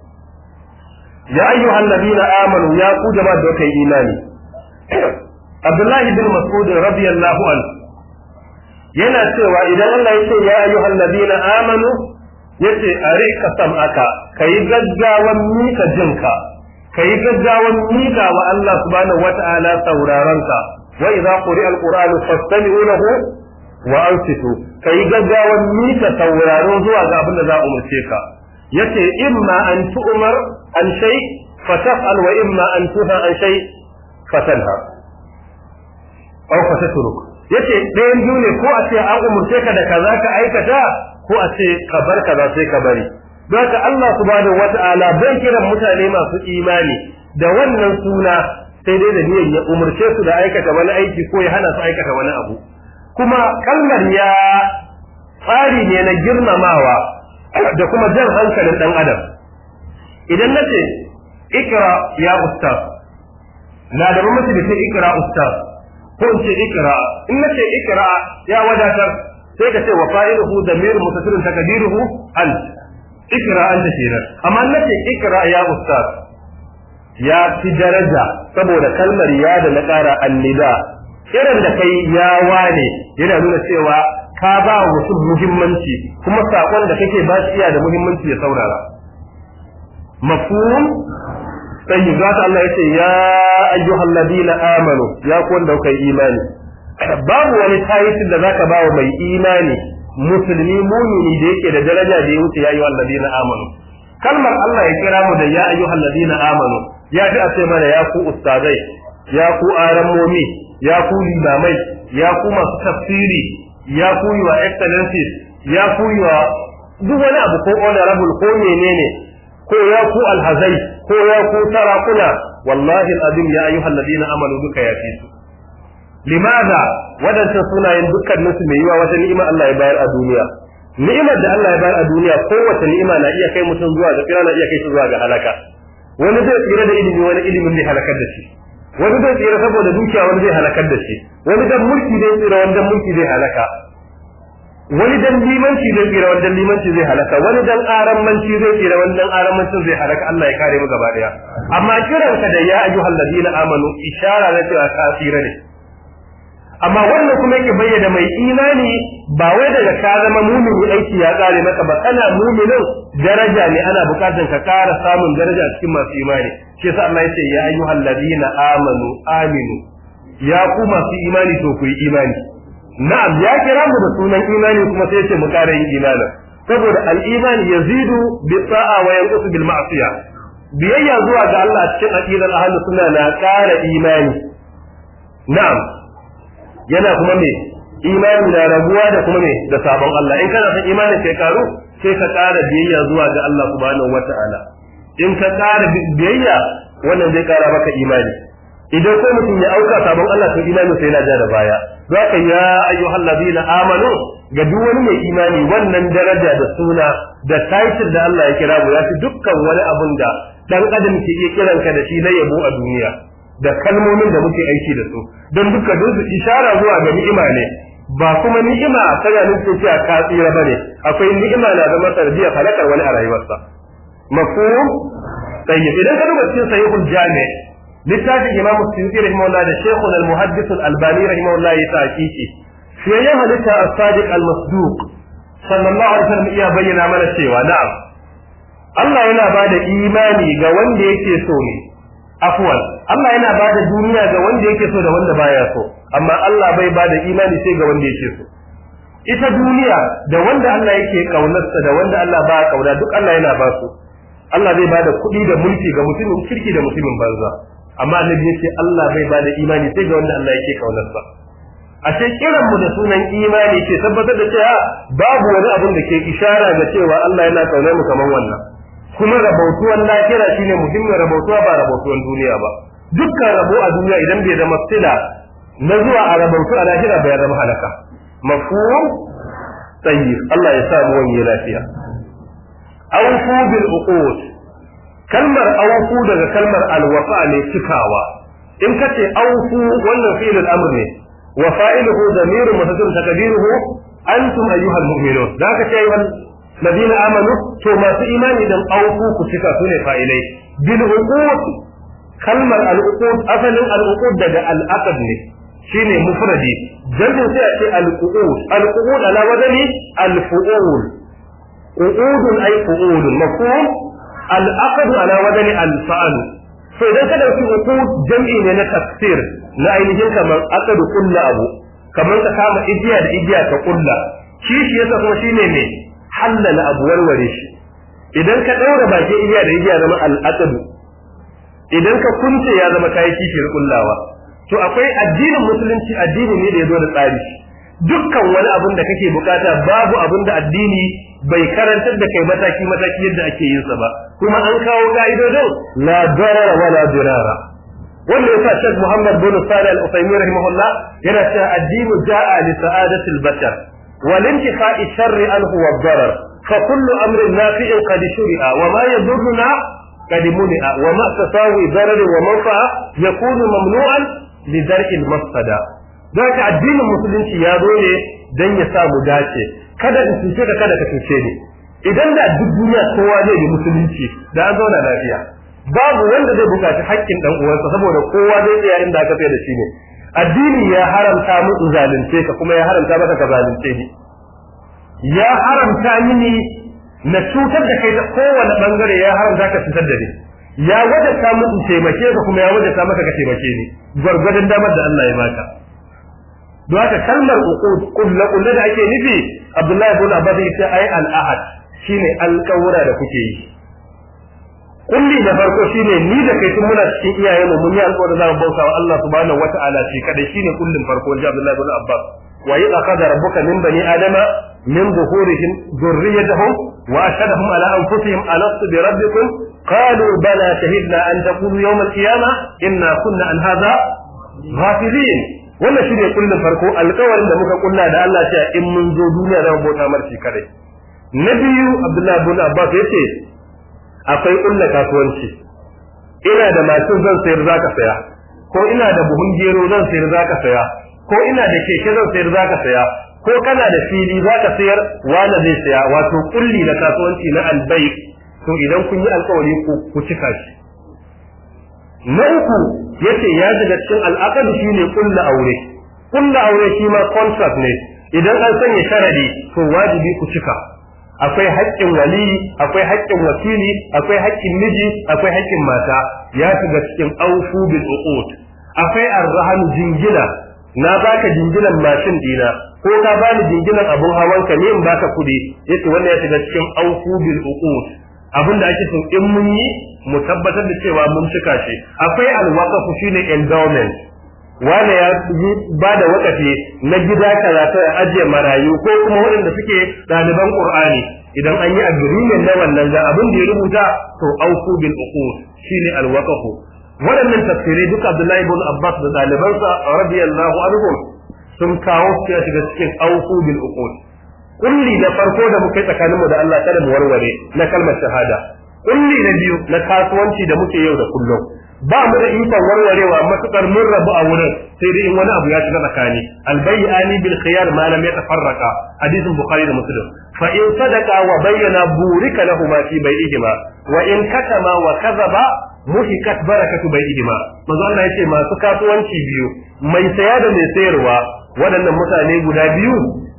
Ya ayyuhal ladina amanu ya ku jama'a da kai imani. Abdullah bin Mas'ud radiyallahu anhu yana cewa idan Allah ya ce ya ayyuhal ladina amanu yace arika sam'aka kai gaggawan mika jinka, kai gaggawan mika wa Allah subhanahu wata'ala sauraronka, wa idza quri'a al-qur'anu fastami'u lahu wa ansitu, kai gaggawan mika sauraro zuwa ga abin da za a umarce ka. Yace imma an tu'mar an shay fataf'al wa imma an tuha an shay fatanha aw fatatruk. Yace ɗayan biyu ne, ko a ce an umarce ka da kaza ka aikata, ko a ce ka bar kaza sai ka bari. Don haka Allah subhanahu wata'ala bai kiran mutane masu imani da wannan suna sai dai da niyyar ya umarce su da aikata wani aiki ko ya hana su aikata wani abu. Kuma kalmar ya tsari ne na girmamawa da kuma jan hankalin dan adam. Idan nace ikra ya ustaz, na da mamaci da ce ikra ustaz, ko in ce ikra, in nace ikra ya wadatar, sai ka ce wa fa'iluhu damir mutasilun takdiruhu ant, ikra anta kenan. Amma nace ikra ya ustaz ya fi daraja saboda kalmar ya da na ƙara annida, irin da kai ya wane yana nuna cewa ka ba wa mutum muhimmanci, kuma sakon da kake ba shi iya da muhimmanci ya saurara. Mafhum? Sai yi zata Allah ya ce ya ayyuhal ladina amanu ya ku wanda kai imani. Babu wani tayitin da zaka ba wa mai imani musulmi mumini da yake da daraja da ya wuce ya ayyuhal ladina amanu. Kalmar Allah ya kira mu da ya ayyuhal ladina amanu ya fi a ce mana ya ku ustazai, ya ku aramomi, ya ku limamai, ya ku masu tafsiri, ya ku yi wa excellencies, ya ku yi wa duk wani abu ko honorable ko menene, ko ya ku alhazai, ko ya ku sarakuna, wallahi alazim ya ayyuhal ladina amanu duka ya fi su. Limaza wadancan sunayen dukkanin su mai yiwa wata ni'ima Allah ya bayar a duniya. Ni'imar da Allah ya bayar a duniya kowace ni'ima na iya kai mutum zuwa ga tsira, na iya kai shi zuwa ga halaka. Wani zai tsira da ilimi, wani ilimin ne halakar da shi. wani zai tsira saboda dukiya wani zai halakar da shi, wani dan mulki zai tsira wani dan mulki zai halaka, wani dan limanci zai tsira wani dan limanci zai halaka, wani dan arammanci zai tsira wani dan arammancin zai halaka. Allah ya kare mu gaba daya. Amma kiranka da ya ayyuhal ladina amanu ishara na cewa ka tsira ne. Amma wannan kuma yake bayyana mai imani ba wai daga ka zama mumini aiki ya kare maka ba, kana muminin daraja ne, ana bukatar ka kara samun daraja a cikin masu imani. Shi yasa Allah ya ce ya ayyuhal ladina amanu aminu, ya ku masu imani to ku yi imani. Na'am, ya kira mu da sunan imani kuma sai ce mu kara yin imani, saboda al-iman yazidu bi ta'a wa yanqusu bil ma'siyah. Biyayya zuwa ga Allah cikin aqidar ahlus sunna na kara imani. Na'am, yana kuma me imani na rabuwa da kuma me da sabon Allah. In kana son imanin kai karu sai ka kara biyayya zuwa ga Allah subhanahu wata'ala. In ka kara biyayya wannan zai kara maka imani. Idan ko mutum ya auka sabon Allah to imani sai yana ja da baya. Zaka ya ayyuhal ladina amanu ga duk wani mai imani wannan daraja da suna da title da Allah ya kira mu ya fi dukkan wani abun da dan adam ke iya kiranka da shi na yabo a duniya da kalmomin da muke aiki da su, don duka su ishara zuwa ga ni'ima ne, ba kuma ni'ima tana nufin cewa ka tsira bane. Akwai ni'ima na zama sanadiyar halakar wani a rayuwarsa. Mafhum? Tayyib. Idan ka duba cikin sahihul jami' littafin Imam Suyuti rahimahullah da Sheikhul al-Muhaddis al-Albani rahimahullah ya tahqiqi sai ya halitta as-Sadiq al-Masduq sallallahu alaihi wasallam iya bayyana mana cewa na'am Allah yana bada imani ga wanda yake so ne. Afwan, Allah yana bada duniya ga wanda yake so da wanda baya so, amma Allah bai bada imani sai ga wanda yake so. Ita duniya da wanda Allah yake kaunarsa da wanda Allah ba kauna duk Allah yana ba su. Allah zai bada kuɗi da mulki ga mutumin kirki da mutumin banza, amma annabi yace Allah bai bada imani sai ga wanda Allah yake kaunarsa. Ashe kiran mu da sunan imani ke tabbatar da cewa babu wani abin da ke ishara ga cewa Allah yana kaunar mu kamar wannan. Kuma rabautuwan lahira shine muhimmin rabautuwa ba rabautuwan duniya ba. Dukkan rabo a duniya idan bai zama sila na zuwa a rabautu a lahira bai zama halaka. Mafhum? Tayyib. Allah ya sa mu wani lafiya. Awfu bil uqud. Kalmar awfu daga kalmar alwafa ne cikawa. In kace awfu wannan fi'il al-amr ne wa fa'iluhu damirun mutasil takdiruhu antum ayyuhal mu'minun. Zaka ce ayyuhal ladina amanu to masu imani dan auku ku cika su ne fa'ilai. Bil uqud kalmar al uqud asalin al uqud daga al aqd ne shine mufradi, jami'in sai a ce al uqud al uqud ala wadani al fu'ul, uqudun ay fu'ulun mafhum. al aqd ala wadani al fa'al. to idan ka dauki uqud jami'i ne na tafsir na ainihin kamar aqd kullu abu, kamar ka kama igiya da igiya ka kulla, kishi yasa kuma shine ne halala abu warware shi. Idan ka daura baki igiya da igiya zama al'aqdu, idan ka kunce ya zama kai kishir kullawa. To akwai addinin musulunci addini ne da yazo da tsari. Dukkan wani abin da kake bukata babu abin da addini bai karantar da kai mataki mataki yadda ake yin sa ba, kuma an kawo ka'idodin la darara wala dirara. wanda yasa Sheikh Muhammad bin Salih Al-Uthaymeen rahimahullah yana cewa addinu ja'a li sa'adatil bashar والانتفاء الشر عنه والضرر فكل أمر نافع قد شرع وما يضرنا قد منع وما تساوي ضرر ومنفعة يكون ممنوعا لدرء المفسدة. ذاك الدين المسلم يا دولي دن يسامو داce kada in cuce ka kada ka cuce ni. Idan da duk duniya kowa zai yi musulunci da an zauna lafiya, babu wanda zai bukaci haƙƙin dan uwansa saboda kowa zai tsaya inda aka tsaya da shi ne. Addini ya haramta mu in zalunce ka kuma ya haramta maka ka zalunce ni, ya haramta mini na cutar da kai ta kowane bangare, ya haramta ka cutar da ni, ya wajata mu in taimake ka kuma ya wajata maka ka taimake ni gwargwadon damar da Allah ya baka. Don haka kalmar uqud kullu kullu da ake nufi Abdullahi ibn Abbas yace ai al-ahad shine alƙawura da kuke yi. Kulli da farko shine ni da kai tun muna cikin iyayenmu mun yi alƙawarin za mu bauta wa Allah subhanahu wata'ala shi kadai, shine kullin farko ji Abdullahi ibn Abbas. Wa idza qada rabbuka min bani adama min zuhurihim dhurriyyatahum wa ashhadahum ala anfusihim alastu bi rabbikum qalu bala shahidna an taqulu yawm al-qiyamah inna kunna an hadha ghafilin. Wannan shine kullin farko alƙawarin da muka kulla da Allah cewa in mun zo duniya za mu bauta mar shi kadai. Na biyu Abdullahi ibn Abbas yace akwai kulla kasuwanci, ina da mashin zan sayar zaka saya, ko ina da buhun gero zan sayar zaka saya, ko ina da keke zan sayar zaka saya, ko kana da fili zaka sayar wani zai saya, wato kulli na kasuwanci na albay. To idan kun yi alƙawari ku ku cika shi. Na uku yace ya daga cikin al'aqad shine kullu aure. Kullu aure shi ma contract ne. Idan an sanya sharadi to wajibi ku cika. Akwai haƙƙin wali, akwai haƙƙin wakili, akwai haƙƙin miji, akwai haƙƙin mata. Ya shiga cikin aufu bil uqud. Akwai arrahan jingina. Na baka jinginan mashin dina ko ka bani jinginan abun hawanka ne in baka kuɗi. Yace wannan ya shiga cikin aufu bil uqud. Abin da ake so in mun yi mu tabbatar da cewa mun cika shi. Akwai alwaqfu shine endowment. Wanda ya ba da wakafi na gida karatu ya ajiye marayu ko kuma waɗanda suke ɗaliban Qur'ani, idan an yi agreement na wannan ga abin da ya rubuta to auku bil uqud shine alwaqfu. Waɗannan tafsirai duka Abdullahi ibn Abbas da ɗalibansa radiyallahu anhum sun kawo su shiga cikin auku bil uqud. Kulli na farko da muke tsakaninmu da Allah kada mu warware na kalmar shahada. Kulli na biyu na kasuwanci da muke yau da kullum. Ba mu da ikon warwarewa matukar mun rabu a wurin sai dai in wani abu ya shiga tsakani. Albayyani bil khiyar ma lam yatafarraqa. Hadisin Bukhari da Muslim. Fa in sadaqa wa bayyana burika lahum fi bai'ihima wa in katama wa kadhaba muhikat barakatu bai'ihima. Manzo Allah yace masu kasuwanci biyu mai saya da mai sayarwa waɗannan mutane guda biyu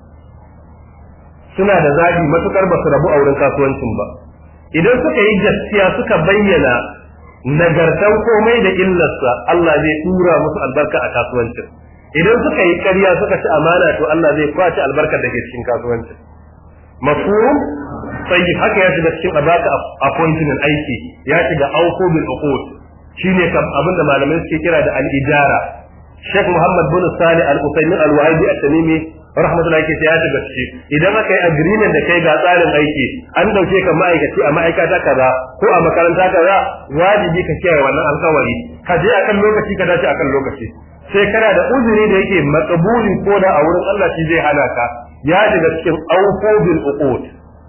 suna da zabi matukar ba su rabu a wurin kasuwancin ba. Idan suka yi gaskiya suka bayyana nagartan komai da illarsa, Allah zai tura musu albarka a kasuwancin. Idan suka yi ƙarya suka ci amana to Allah zai kwace albarkar da ke cikin kasuwancin. Mafhum? Sai haka ya shiga cikin abaka appointment aiki, ya shiga auku bil uqud. Shine kam abinda malamai suke kira da al-ijara. Sheikh Muhammad bin Salih Al-Uthaymeen Al-Wahibi At-Tamimi rahmatullahi ke ya shiga ciki. Idan aka yi agreement da kai ga tsarin aiki, an dauke ka ma'aikaci a ma'aikata kaza ko a makaranta kaza, wajibi ka kiyaye wannan alƙawari. Ka je akan lokaci ka dace akan lokaci. Sai kana da uzuri da yake maqbuli ko da a wurin Allah shi zai hana ka. Ya shiga cikin aufu bil uqud.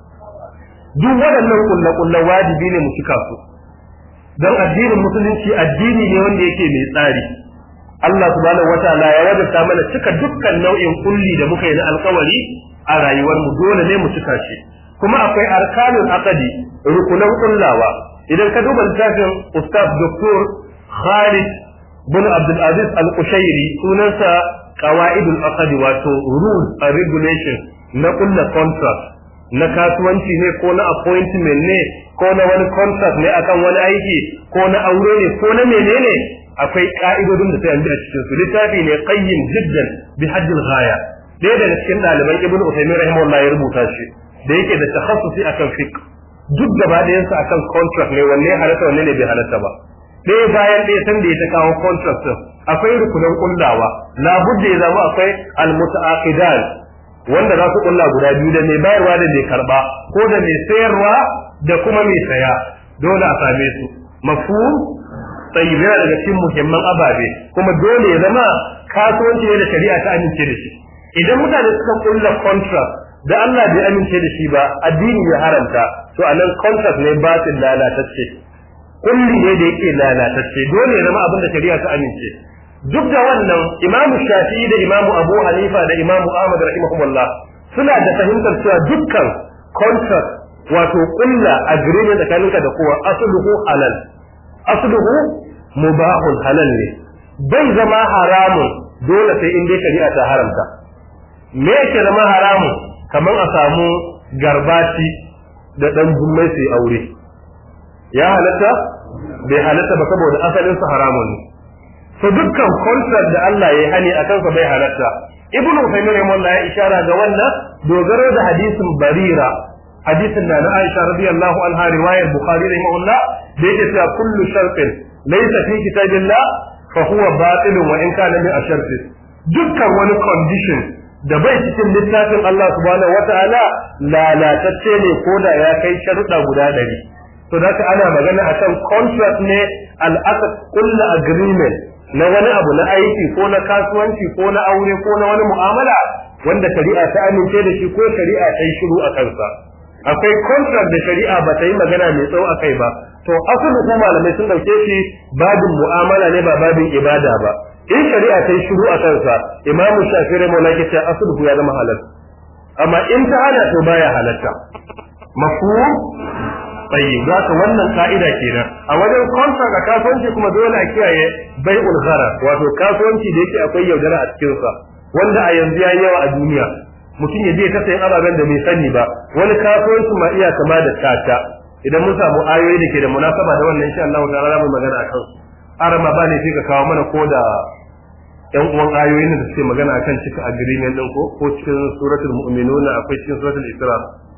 Duk waɗannan kullu-kullu wajibi ne mu cika su. Dan addinin musulunci addini ne wanda yake mai tsari. Allah subhanahu wataala ya wajabta mana cika dukkan nau'in kulli da muka yi na alkawari a rayuwar mu, dole ne mu cika shi. Kuma akwai arkanul aqdi, rukunan kullawa. Idan ka duba littafin Ustaz Doktor Khalid bin Abdul Aziz Al-Qushairi, sunansa Qawaidul Aqdi, wato rules and regulations na kulla contract, na kasuwanci ne ko na appointment ne ko na wani contract ne akan wani aiki ko na aure ne ko na menene, akwai ka'idodin da sai an bi a cikin su. Littafi ne qayyim jiddan bi haddil ghaya. Daya daga cikin ɗaliban Ibn Uthaymeen rahimahullah ya rubuta shi, da yake da takhassusi akan fiqh. Duk gaba ɗayan sa akan contract ne, wanne halatta wanne ne bai halatta ba. Ɗaya bayan ɗaya san da ya ta kawo contract din. Akwai rukunan kullawa, labudda ya zama akwai al-muta'aqidan, wanda za su kulla guda biyu, da mai bayarwa da mai karba, ko da mai sayarwa da kuma mai saya, dole a same su. Mafhum? Tayyib, yana daga cikin muhimman ababe, kuma dole ya zama kasuwanci ne da shari'a ta amince da shi. Idan mutane suka kulla contract da Allah bai amince da shi ba, addini ya haramta, to anan contract ne ba su lalatacce, kulli ne da yake lalatacce, dole ya zama abin da shari'a ta amince. Duk da wannan, Imamu Shafi'i da Imamu Abu Hanifa da Imamu Ahmad rahimahumullah suna da fahimtar cewa dukkan contract, wato kulla agreement tsakaninka da kowa, asluhu halal, asluhu mubahun, halal ne, bai zama haramun dole sai in dai shari'a ta haramta. Me yake zama haramun? Kamar a samu garbaci da dan jummai sai aure, ya halatta? Bai halatta ba, saboda asalin su haramun ne. To dukkan contract da Allah ya hani akan sa bai halatta. Ibn Uthaymeen rahimahullah ya ishara ga wannan dogaro da hadisin Barira, hadisin da na Aisha radiyallahu anha riwayar Bukhari rahimahullah, da yake cewa kullu shartin laysa fi kitabillah fa huwa batil wa in kana min asharti. Dukkan wani condition da bai cikin littafin Allah subhanahu wataala lalatacce ne ko da ya kai sharuɗa guda ɗari. To da ana magana akan contract ne, al-aqd, kullu agreement na wani abu na aiki ko na kasuwanci ko na aure ko na wani mu'amala wanda shari'a ta amince da shi ko shari'a ta yi shiru a kansa. akwai contract da shari'a ba ta yi magana mai tsawo akai ba to asali ko malamai sun dauke shi babin mu'amala ne ba babin ibada ba in shari'a ta yi shiru a kansa imamu shafi'i rahimahullah ya ce asali ya zama halal amma in ta hana to baya halatta mafhum tayyib zaka wannan ka'ida kenan a wajen contract a kasuwanci kuma dole a kiyaye bai'ul gharar wato kasuwanci da yake akwai yaudara a cikin sa wanda a yanzu yayi yawa a duniya mutum ya je ta sayan ababen da bai sani ba wani kasuwanci ma iya kama da tata idan mun samu ayoyi da ke da munasaba da wannan insha Allah ta'ala mu magana akan su arama ba ne sai ka kawo mana ko da yan uwan ayoyin da suke magana akan cika agreement din ko ko cikin suratul mu'minuna akwai cikin suratul isra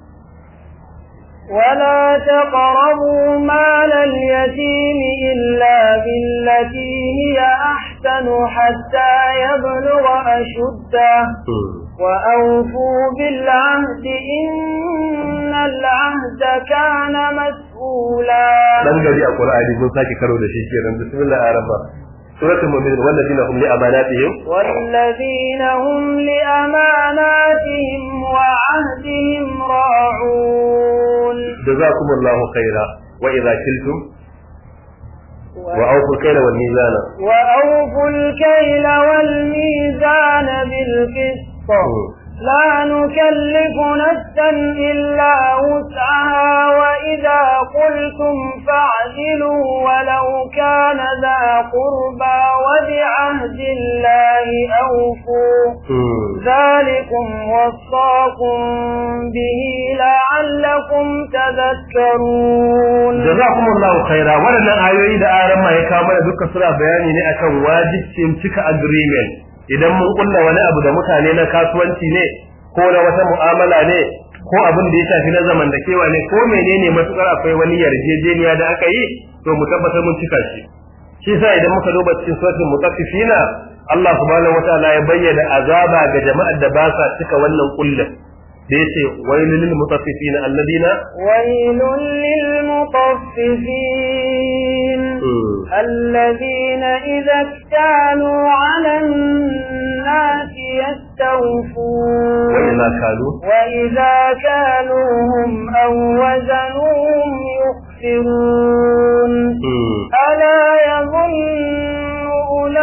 ولا تقربوا مال اليتيم إلا بالتي هي أحسن حتى يبلغ أشده وأوفوا بالعهد إن العهد كان مسؤولا. من قال يا قرآن يقول ساكي كرو لشيكيرا بسم الله الرحمن سورة المؤمنين والذين هم لأماناتهم والذين هم لأماناتهم وعهدهم راعون. جزاكم الله خيرا وإذا كلتم وأوفوا الكيل والميزان وأوفوا الكيل والميزان بالقسط لا نكلف نفسا إلا وسعها وإذا قلتم فاعدلوا ولو كان ذا قربى وبعهد الله أوفوا ذلكم وصاكم به لعلكم تذكرون. جزاكم الله خيرا. ولنا آيوي da aran ma ya kawo mana duka sura bayani ne akan wajibcin cika agreement idan mun kulla wani abu da mutane na kasuwanci ne ko na wata mu'amala ne ko abin da ya shafi na zamantakewa ne ko menene matukar akwai wani yarjejeniya da aka yi to mu tabbatar mun cika shi shi sa idan muka duba cikin suratul mutaffifina Allah subhanahu wataala ya bayyana azaba ga jama'ar da ba sa cika wannan kullum da yace wailul lil mutaffifina alladina wailul lil mutaffifin alladina idza kanu 'ala an-nasi yastawfun wa idza kalu wa idza kaluhum aw wazanuhum yukhsirun ala yadhunnu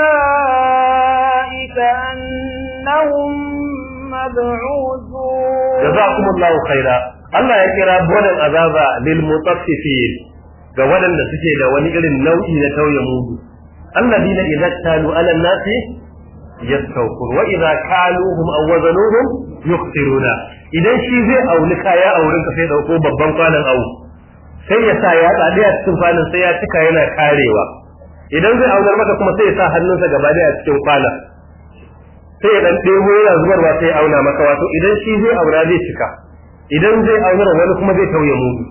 ulaika annahum mab'uthun. Jazakumullahu khaira. Allah ya kira bodan azaba lil mutaffifin ga waɗanda suke da wani irin nau'i na tauye mudu. Alladina idza talu ala nasi yastawfun wa idza kaluhum aw wazanuhum yukhsiruna. Idan shi zai auni kaya a wurin ka sai dauko babban kwanan awu. Sai ya sa ya tsade a cikin kwanan sai ya cika yana karewa. Idan zai aunar maka kuma sai ya sa hannunsa gaba daya a cikin kwanan. sai dan ɗebo yana zubarwa sai auna maka wato idan shi zai aura zai cika idan zai aura wani kuma zai tauye mudu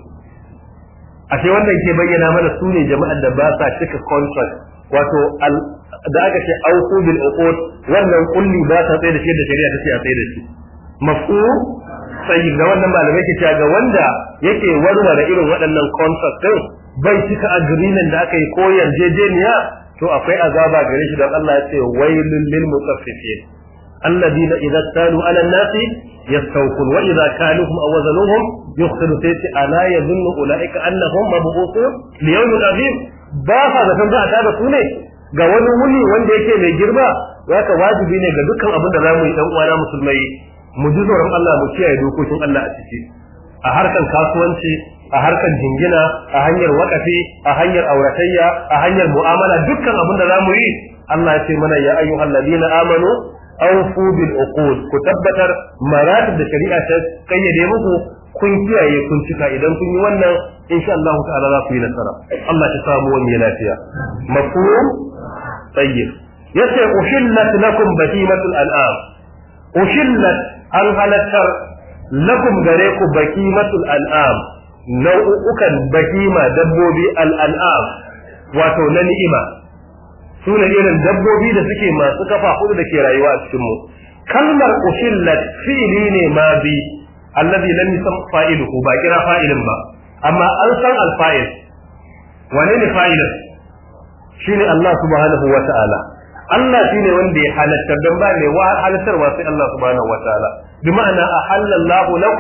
ashe wannan ke bayyana mana su ne jama'ar da ba sa cika contract wato da aka ce auku bil uqud wannan kulli ba ta tsaye da shi da shari'a ta ce a tsaye da shi mafhum sai da wannan malamai ke cewa ga wanda yake warware irin waɗannan contract din bai cika agreement da aka yi ko yarjejeniya to akwai azaba gare shi dan Allah ya ce wailul lil mutaffifin الذين إذا اكتالوا على الناس يستوفون وإذا كالوهم أو وزنوهم يخسرون سيتي ألا يظن أولئك أنهم مبعوثون ليوم عظيم بافا da san za a tada su ne ga wani wuni wanda yake mai girma haka wajibi ne ga dukkan abin da zamu yi dan uwana musulmai mu ji tsoron Allah mu kiyaye dokokin Allah a ciki a harkan kasuwanci a harkan jingina a hanyar wakafi a hanyar auratayya a hanyar mu'amala dukkan abin da zamu yi Allah ya ce mana ya ayyuhal ladina amanu awfu bil uqud ku tabbatar maratib da shari'a ta kayyade muku kun kiyaye kun cika idan kun yi wannan insha Allah ta'ala za ku yi nasara Allah ya samu wani lafiya mafhum tayyib yace uhillat lakum bahimatul an'am uhillat an halatar lakum gare ku bahimatul an'am nau'ukan bahima dabbobi al an'am wato na ni'ima su ne irin dabbobi da suke masu kafa hudu da ke rayuwa a cikin mu kalmar uhillat fi'li ne ma bi alladhi lam yusam fa'iluhu ba kira fa'ilin ba amma an san al-fa'il wane ne fa'ilin shine Allah subhanahu wa ta'ala Allah shine wanda ya halatta dan ba ne wa halattarwa sai Allah subhanahu wa ta'ala bi ma'ana ahallallahu lakum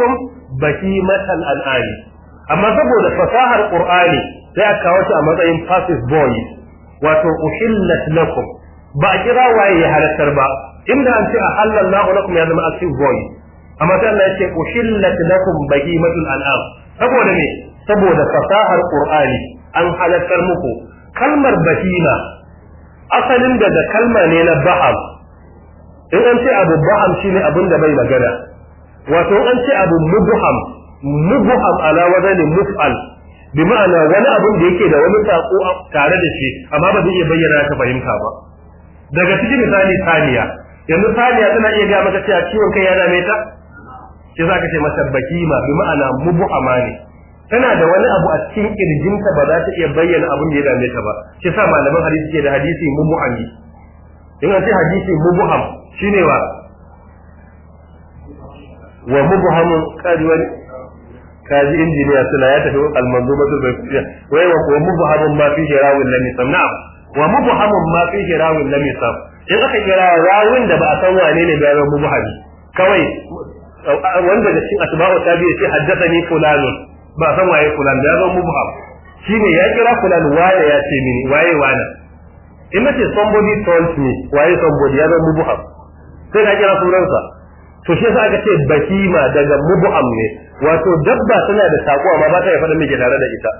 bahimatal an'ami amma saboda fasahar qur'ani sai aka kawo shi a matsayin passive voice wato uhillat lakum ba a kira waye ya halattar ba inda an ce ahallallahu lakum ya zama active voice amma sai Allah ya ce uhillat lakum bahimatul an'am saboda me saboda fasahar qur'ani an halattar muku kalmar bahima asalin daga kalma ne na baham in an ce abu baham shine abin da bai magana wato an ce abu mubham mubham ala wazani muf'al bi ma'ana wani abin da yake da wani sako tare da shi amma ba zai iya bayyana ka fahimta ba daga cikin misali saniya yanzu saniya tana iya ga maka cewa ciwon kai ya dame ta sai zaka ce masa bakima bi ma'ana mubhama ne tana da wani abu a cikin kirjinta ba za ta iya bayyana abin da ya dame ta ba shi sa malaman hadisi ke da hadisi mubhami in an ce hadisi mubham shine wa wa mubhamun kaji wani kaji injiniya suna ya tafi al-manzumatu bai wai wa mubhamun ma fi rawin lam yasam wa mubhamun ma fi rawin lam yasam in aka kira rawin da ba a san wane ne bayan mubhami kawai wanda da cikin asba'u tabi'i sai haddathani fulanun ba san waye fulan da zo mubham shine ya kira fulan waye ya ce mini waye wana in nace somebody told me waye somebody ya zo mubham sai ka kira sunansa to shi yasa aka ce bahima daga mubham ne wato dabba tana da sako amma ba ta iya faɗa miki tare da ita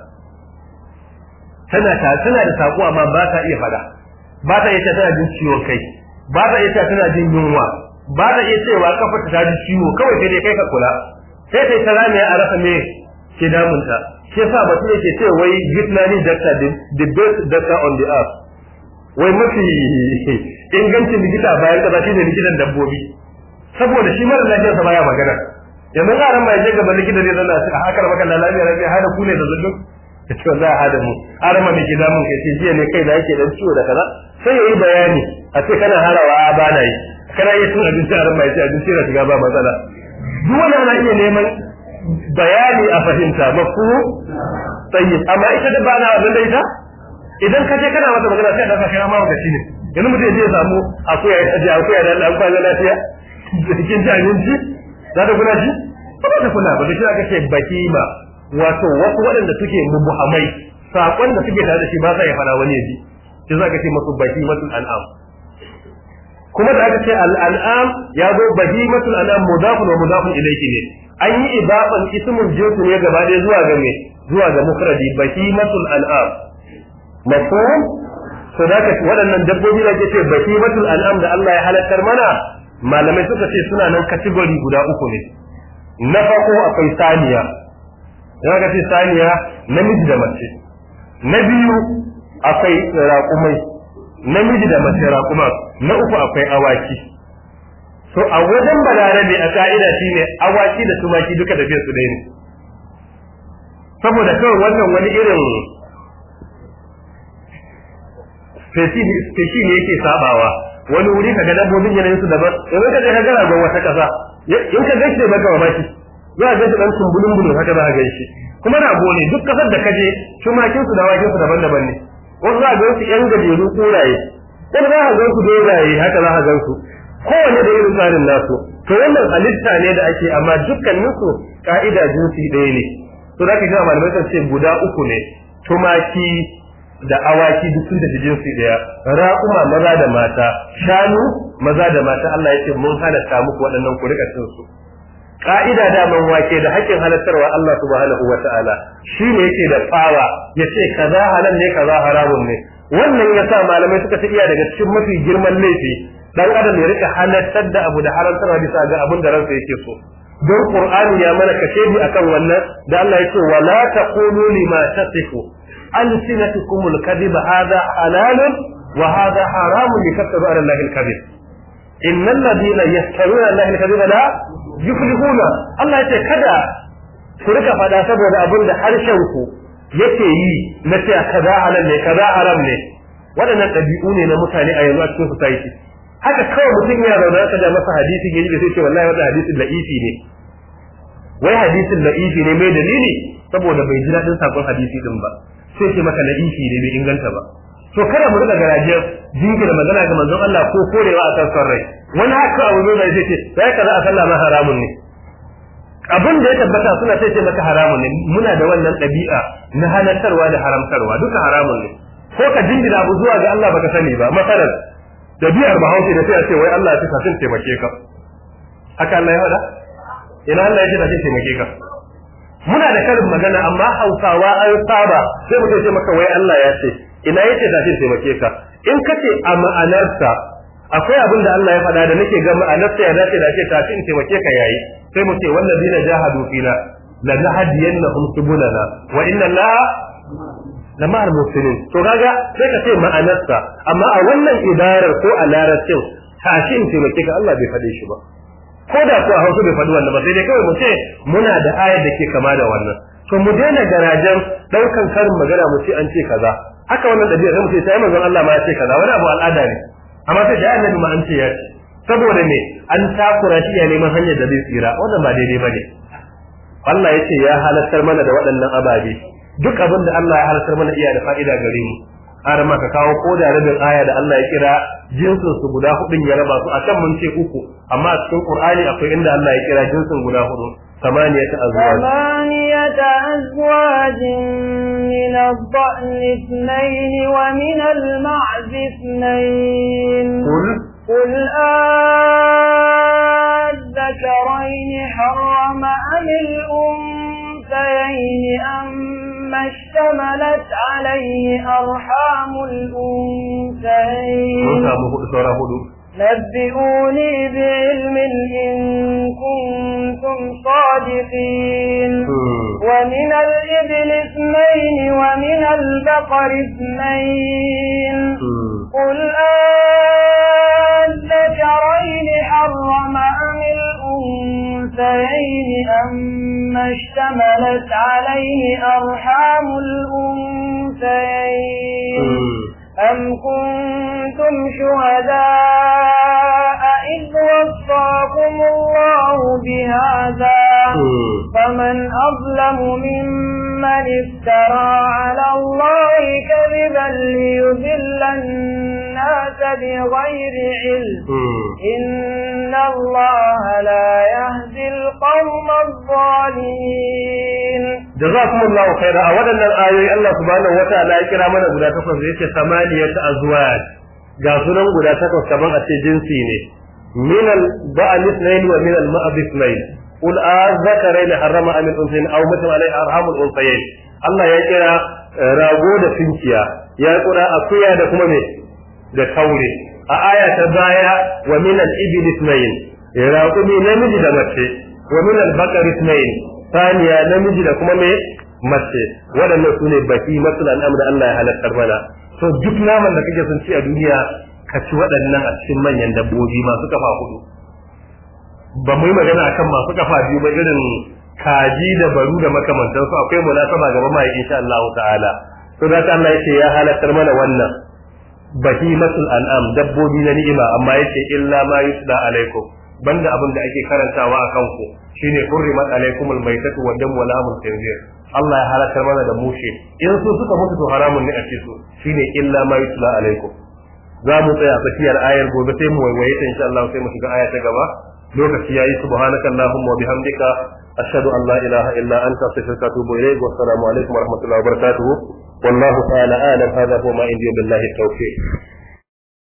tana ta tana da sako amma ba ta iya faɗa ba ta iya tana jin ciwon kai ba ta iya tana jin yunwa ba ta iya cewa kafa ta ji ciwo kawai sai dai kai ka kula sai kai ta rame a rasa me ke damunta shi yasa mutum yake ce wai veterinary doctor the best doctor on the earth wai mafi ingancin likita bayan kaza shi ne likitan dabbobi saboda shi mara lafiyar sa baya magana yanzu ga ran mai je gaban likita zai zanna a hakar maka lafiya lafiya hada ku ne da zullun ta ce wallahi hada mu arama me ke damun kai ce jiya ne kai da yake dan ciwo da kaza sai yayi bayani a ce kana harawa a bana yi kana iya cin abinci a ran mai ce abinci na shiga ba matsala duk wani ana iya neman bayani a fahimta mafu tayyib amma ita da bana wannan da ita idan ka je kana mata magana sai da ka kira ma ga shi ne yanzu mutum ya je samu akuya ya je akuya da an kwana lafiya cikin jami'inci za ta kula shi ba ta kula ba da shi aka ce bakima wato wasu waɗanda suke mubuhamai sakon da suke tare da shi ba sa ya fara wani yaji shi za ka ce masu bahimatul an'am kuma da aka ce al'an'am ya zo bahimatul an'am mudafun wa mudafun ilayhi ne an yi idafan ismul jinsi ne gaba ɗaya zuwa ga me zuwa ga mufradi bahimatul an'am mafhum so da ka waɗannan dabbobi da ke ce bahimatul an'am da Allah ya halattar mana malamai suka ce suna nan kategori guda uku ne na farko akwai saniya ya ga ce saniya namiji da mace na biyu akwai raƙumai namiji da mace raƙuma na uku akwai awaki so a wajen balarabe a ka'ida shine awaki da tumaki duka da su ɗaya ne saboda kawai wannan wani irin speci ne yake sabawa wani wuri kaga dabbobin yanayin su daban yanzu ka je ka ga ragon wata kasa in ka gaishe maka mamaki za ka gaishe dan tumbulun bulu haka za ka gaishe kuma rago ne duk kasar da kaje tumakin su da wakin su daban-daban ne wasu za ka ga su yan gajeru kuraye wani za ka ga su dogaye haka za ka ga su kowanne da irin tsarin nasu to wannan halitta ne da ake amma dukkanin su ka'ida jinsi ɗaya ne to za ka ga malamai sun ce guda uku ne tumaki da awaki duk sun da jinsi daya raquma maza da mata shanu maza da mata Allah yake mun halatta muku waɗannan ku rika cin su ka'ida da man wake da hakkin halattarwa Allah subhanahu wataala shine yake da tsawa yace kaza halal ne kaza haramun ne wannan yasa malamai suka ce iya daga cikin mafi girman laifi dan adam ya rika halattar da abu da haramtarwa bisa ga abin da ransa yake so don qur'ani ya mana kashebi akan wannan da Allah yake wala taqulu lima tasifu ألسنتكم الكذب هذا حلال وهذا حرام لتفتروا على الله الكذب إن الذين يفترون على الله الكذب لا يفلحون الله يقول كذا فرق فدا saboda abin da harshen ku yake yi na ce kaza halal ne kaza haram ne waɗannan ɗabi'u ne na mutane a yanzu a cikin society haka kawai mutum ya zauna ka da masa hadisi yayi da sai ce wallahi wannan hadisin la'ifi ne wai hadisin la'ifi ne mai dalili saboda bai ji daɗin sakon hadisi din ba sai ce maka la'ifi ne bai inganta ba to kada mu riga garajiyar jinki da magana ga manzon Allah ko korewa a kan son rai wani haka abu zai zai ce sai kaza a sallah ma haramun ne abin da ya tabbata suna sai ce maka haramun ne. Muna da wannan ɗabi'a na halartarwa da haramtarwa duka haramun ne. Ko ka jingina abu zuwa ga Allah baka sani ba, masalan ɗabi'ar Bahaushe da sai a ce wai Allah ya fi kafin taimake ka. Haka Allah ya faɗa? Ina Allah ya ce kafin taimake ka. Muna da karin magana amma Hausawa an saba sai mutum ce maka wai Allah ya ce ina yace kafin taimake ka. In kace a ma'anarsa akwai abin da Allah ya faɗa da nake ga ma'anarsa ya dace da ce kafin taimake ka yayi sai mu ce wallazina jahadu fina la nahdiyannahum subulana wa inna Allaha lama'al muhsinin. To kaga sai ka ce ma'anarsa amma a wannan ibarar ko a larabcin kafin taimake ka Allah bai faɗe shi ba. Ko da ko a Hausa bai faɗi wannan ba sai dai kawai mu ce muna da ayar da ke kama da wannan. To mu daina garajen daukan karin magana mu ce an ce kaza. Haka wannan dabi'a sai mu ce sai manzon Allah ma ya ce kaza wani abu al'ada ne. Amma sai da annabi ma an ce ya ce. Saboda me an takura shi ya neman hanyar da zai tsira wannan ba daidai bane. Allah ya ce ya halartar mana da waɗannan ababe. Duk abin da Allah ya halartar mana iya da fa'ida gare mu. Har ma ka kawo ko da rabin aya da Allah ya kira jinsin su guda hudun ya raba su akan mun ce uku amma a cikin Qur'ani akwai inda Allah ya kira jinsin guda hudu samaniyata azwaj samaniyata azwaj min ad-da'n ithnayn wa min al-ma'z ithnayn qul qul adh-dhakarayn harrama am al-unthayayn am ما اشتملت عليه أرحام الأنثيين نبئوني بعلم إن كنتم صادقين ومن الإبل اثنين ومن البقر اثنين قل أذكرين حرم أم الأنثيين أما اشتملت عليه أرحام الأنثيين أم كنتم شهداء إذ وصاكم الله بهذا فمن أظلم ممن افترى على الله كذبا ليضل الناس بغير علم إن الله لا يهدي القوم الظالمين. جزاكم الله خيرا. أولا الآية الله سبحانه وتعالى يكرا من أبدا تقص ليس ثمانية أزواج جاسونا أبدا تقص كمان أتي جنسيني من الضأن اثنين ومن المأب اثنين قل أذكرين حرم أم الأنثيين أو مثل عليه أرحام الأنثيين. الله يكرا راغو da finkiya ya kura akuya da kuma me da kaure a aya ta baya wa min al-ibil ithnayn raqumi namiji da mace wa min al-baqar ithnayn saniya namiji da kuma me mace waɗannan sune baki masalan amr Allah ya halatta mana. To duk naman da kake son ci a duniya ka ci waɗannan a cikin manyan dabbobi masu kafa hudu. Ba mu yi magana akan masu kafa biyu ba irin kaji da baru da makamantansu akwai munasaba gaba mai insha Allah ta'ala. To da Allah yake ya halattar mana wannan bahimatul an'am dabbobi na ni'ima amma yake illa ma yusda alaikum banda abin da ake karantawa a kanku shine hurrimat alaikumul maitatu wa damu wa lahmul khinzir. Allah ya halattar mana da mushe in su suka mutu to haramun ne a ce su shine illa ma yusda alaikum. Za mu tsaya tsakiyar ayar gobe sai mu waiwaye ta insha Allah sai mu shiga aya ta gaba. Lokaci yayi subhanakallahumma wa bihamdika ashhadu an la ilaha illa anta astaghfiruka wa atubu ilayk wa assalamu alaikum wa rahmatullahi wa barakatuh. والله تعالى أعلم. هذا هو ما عندي بالله التوفيق.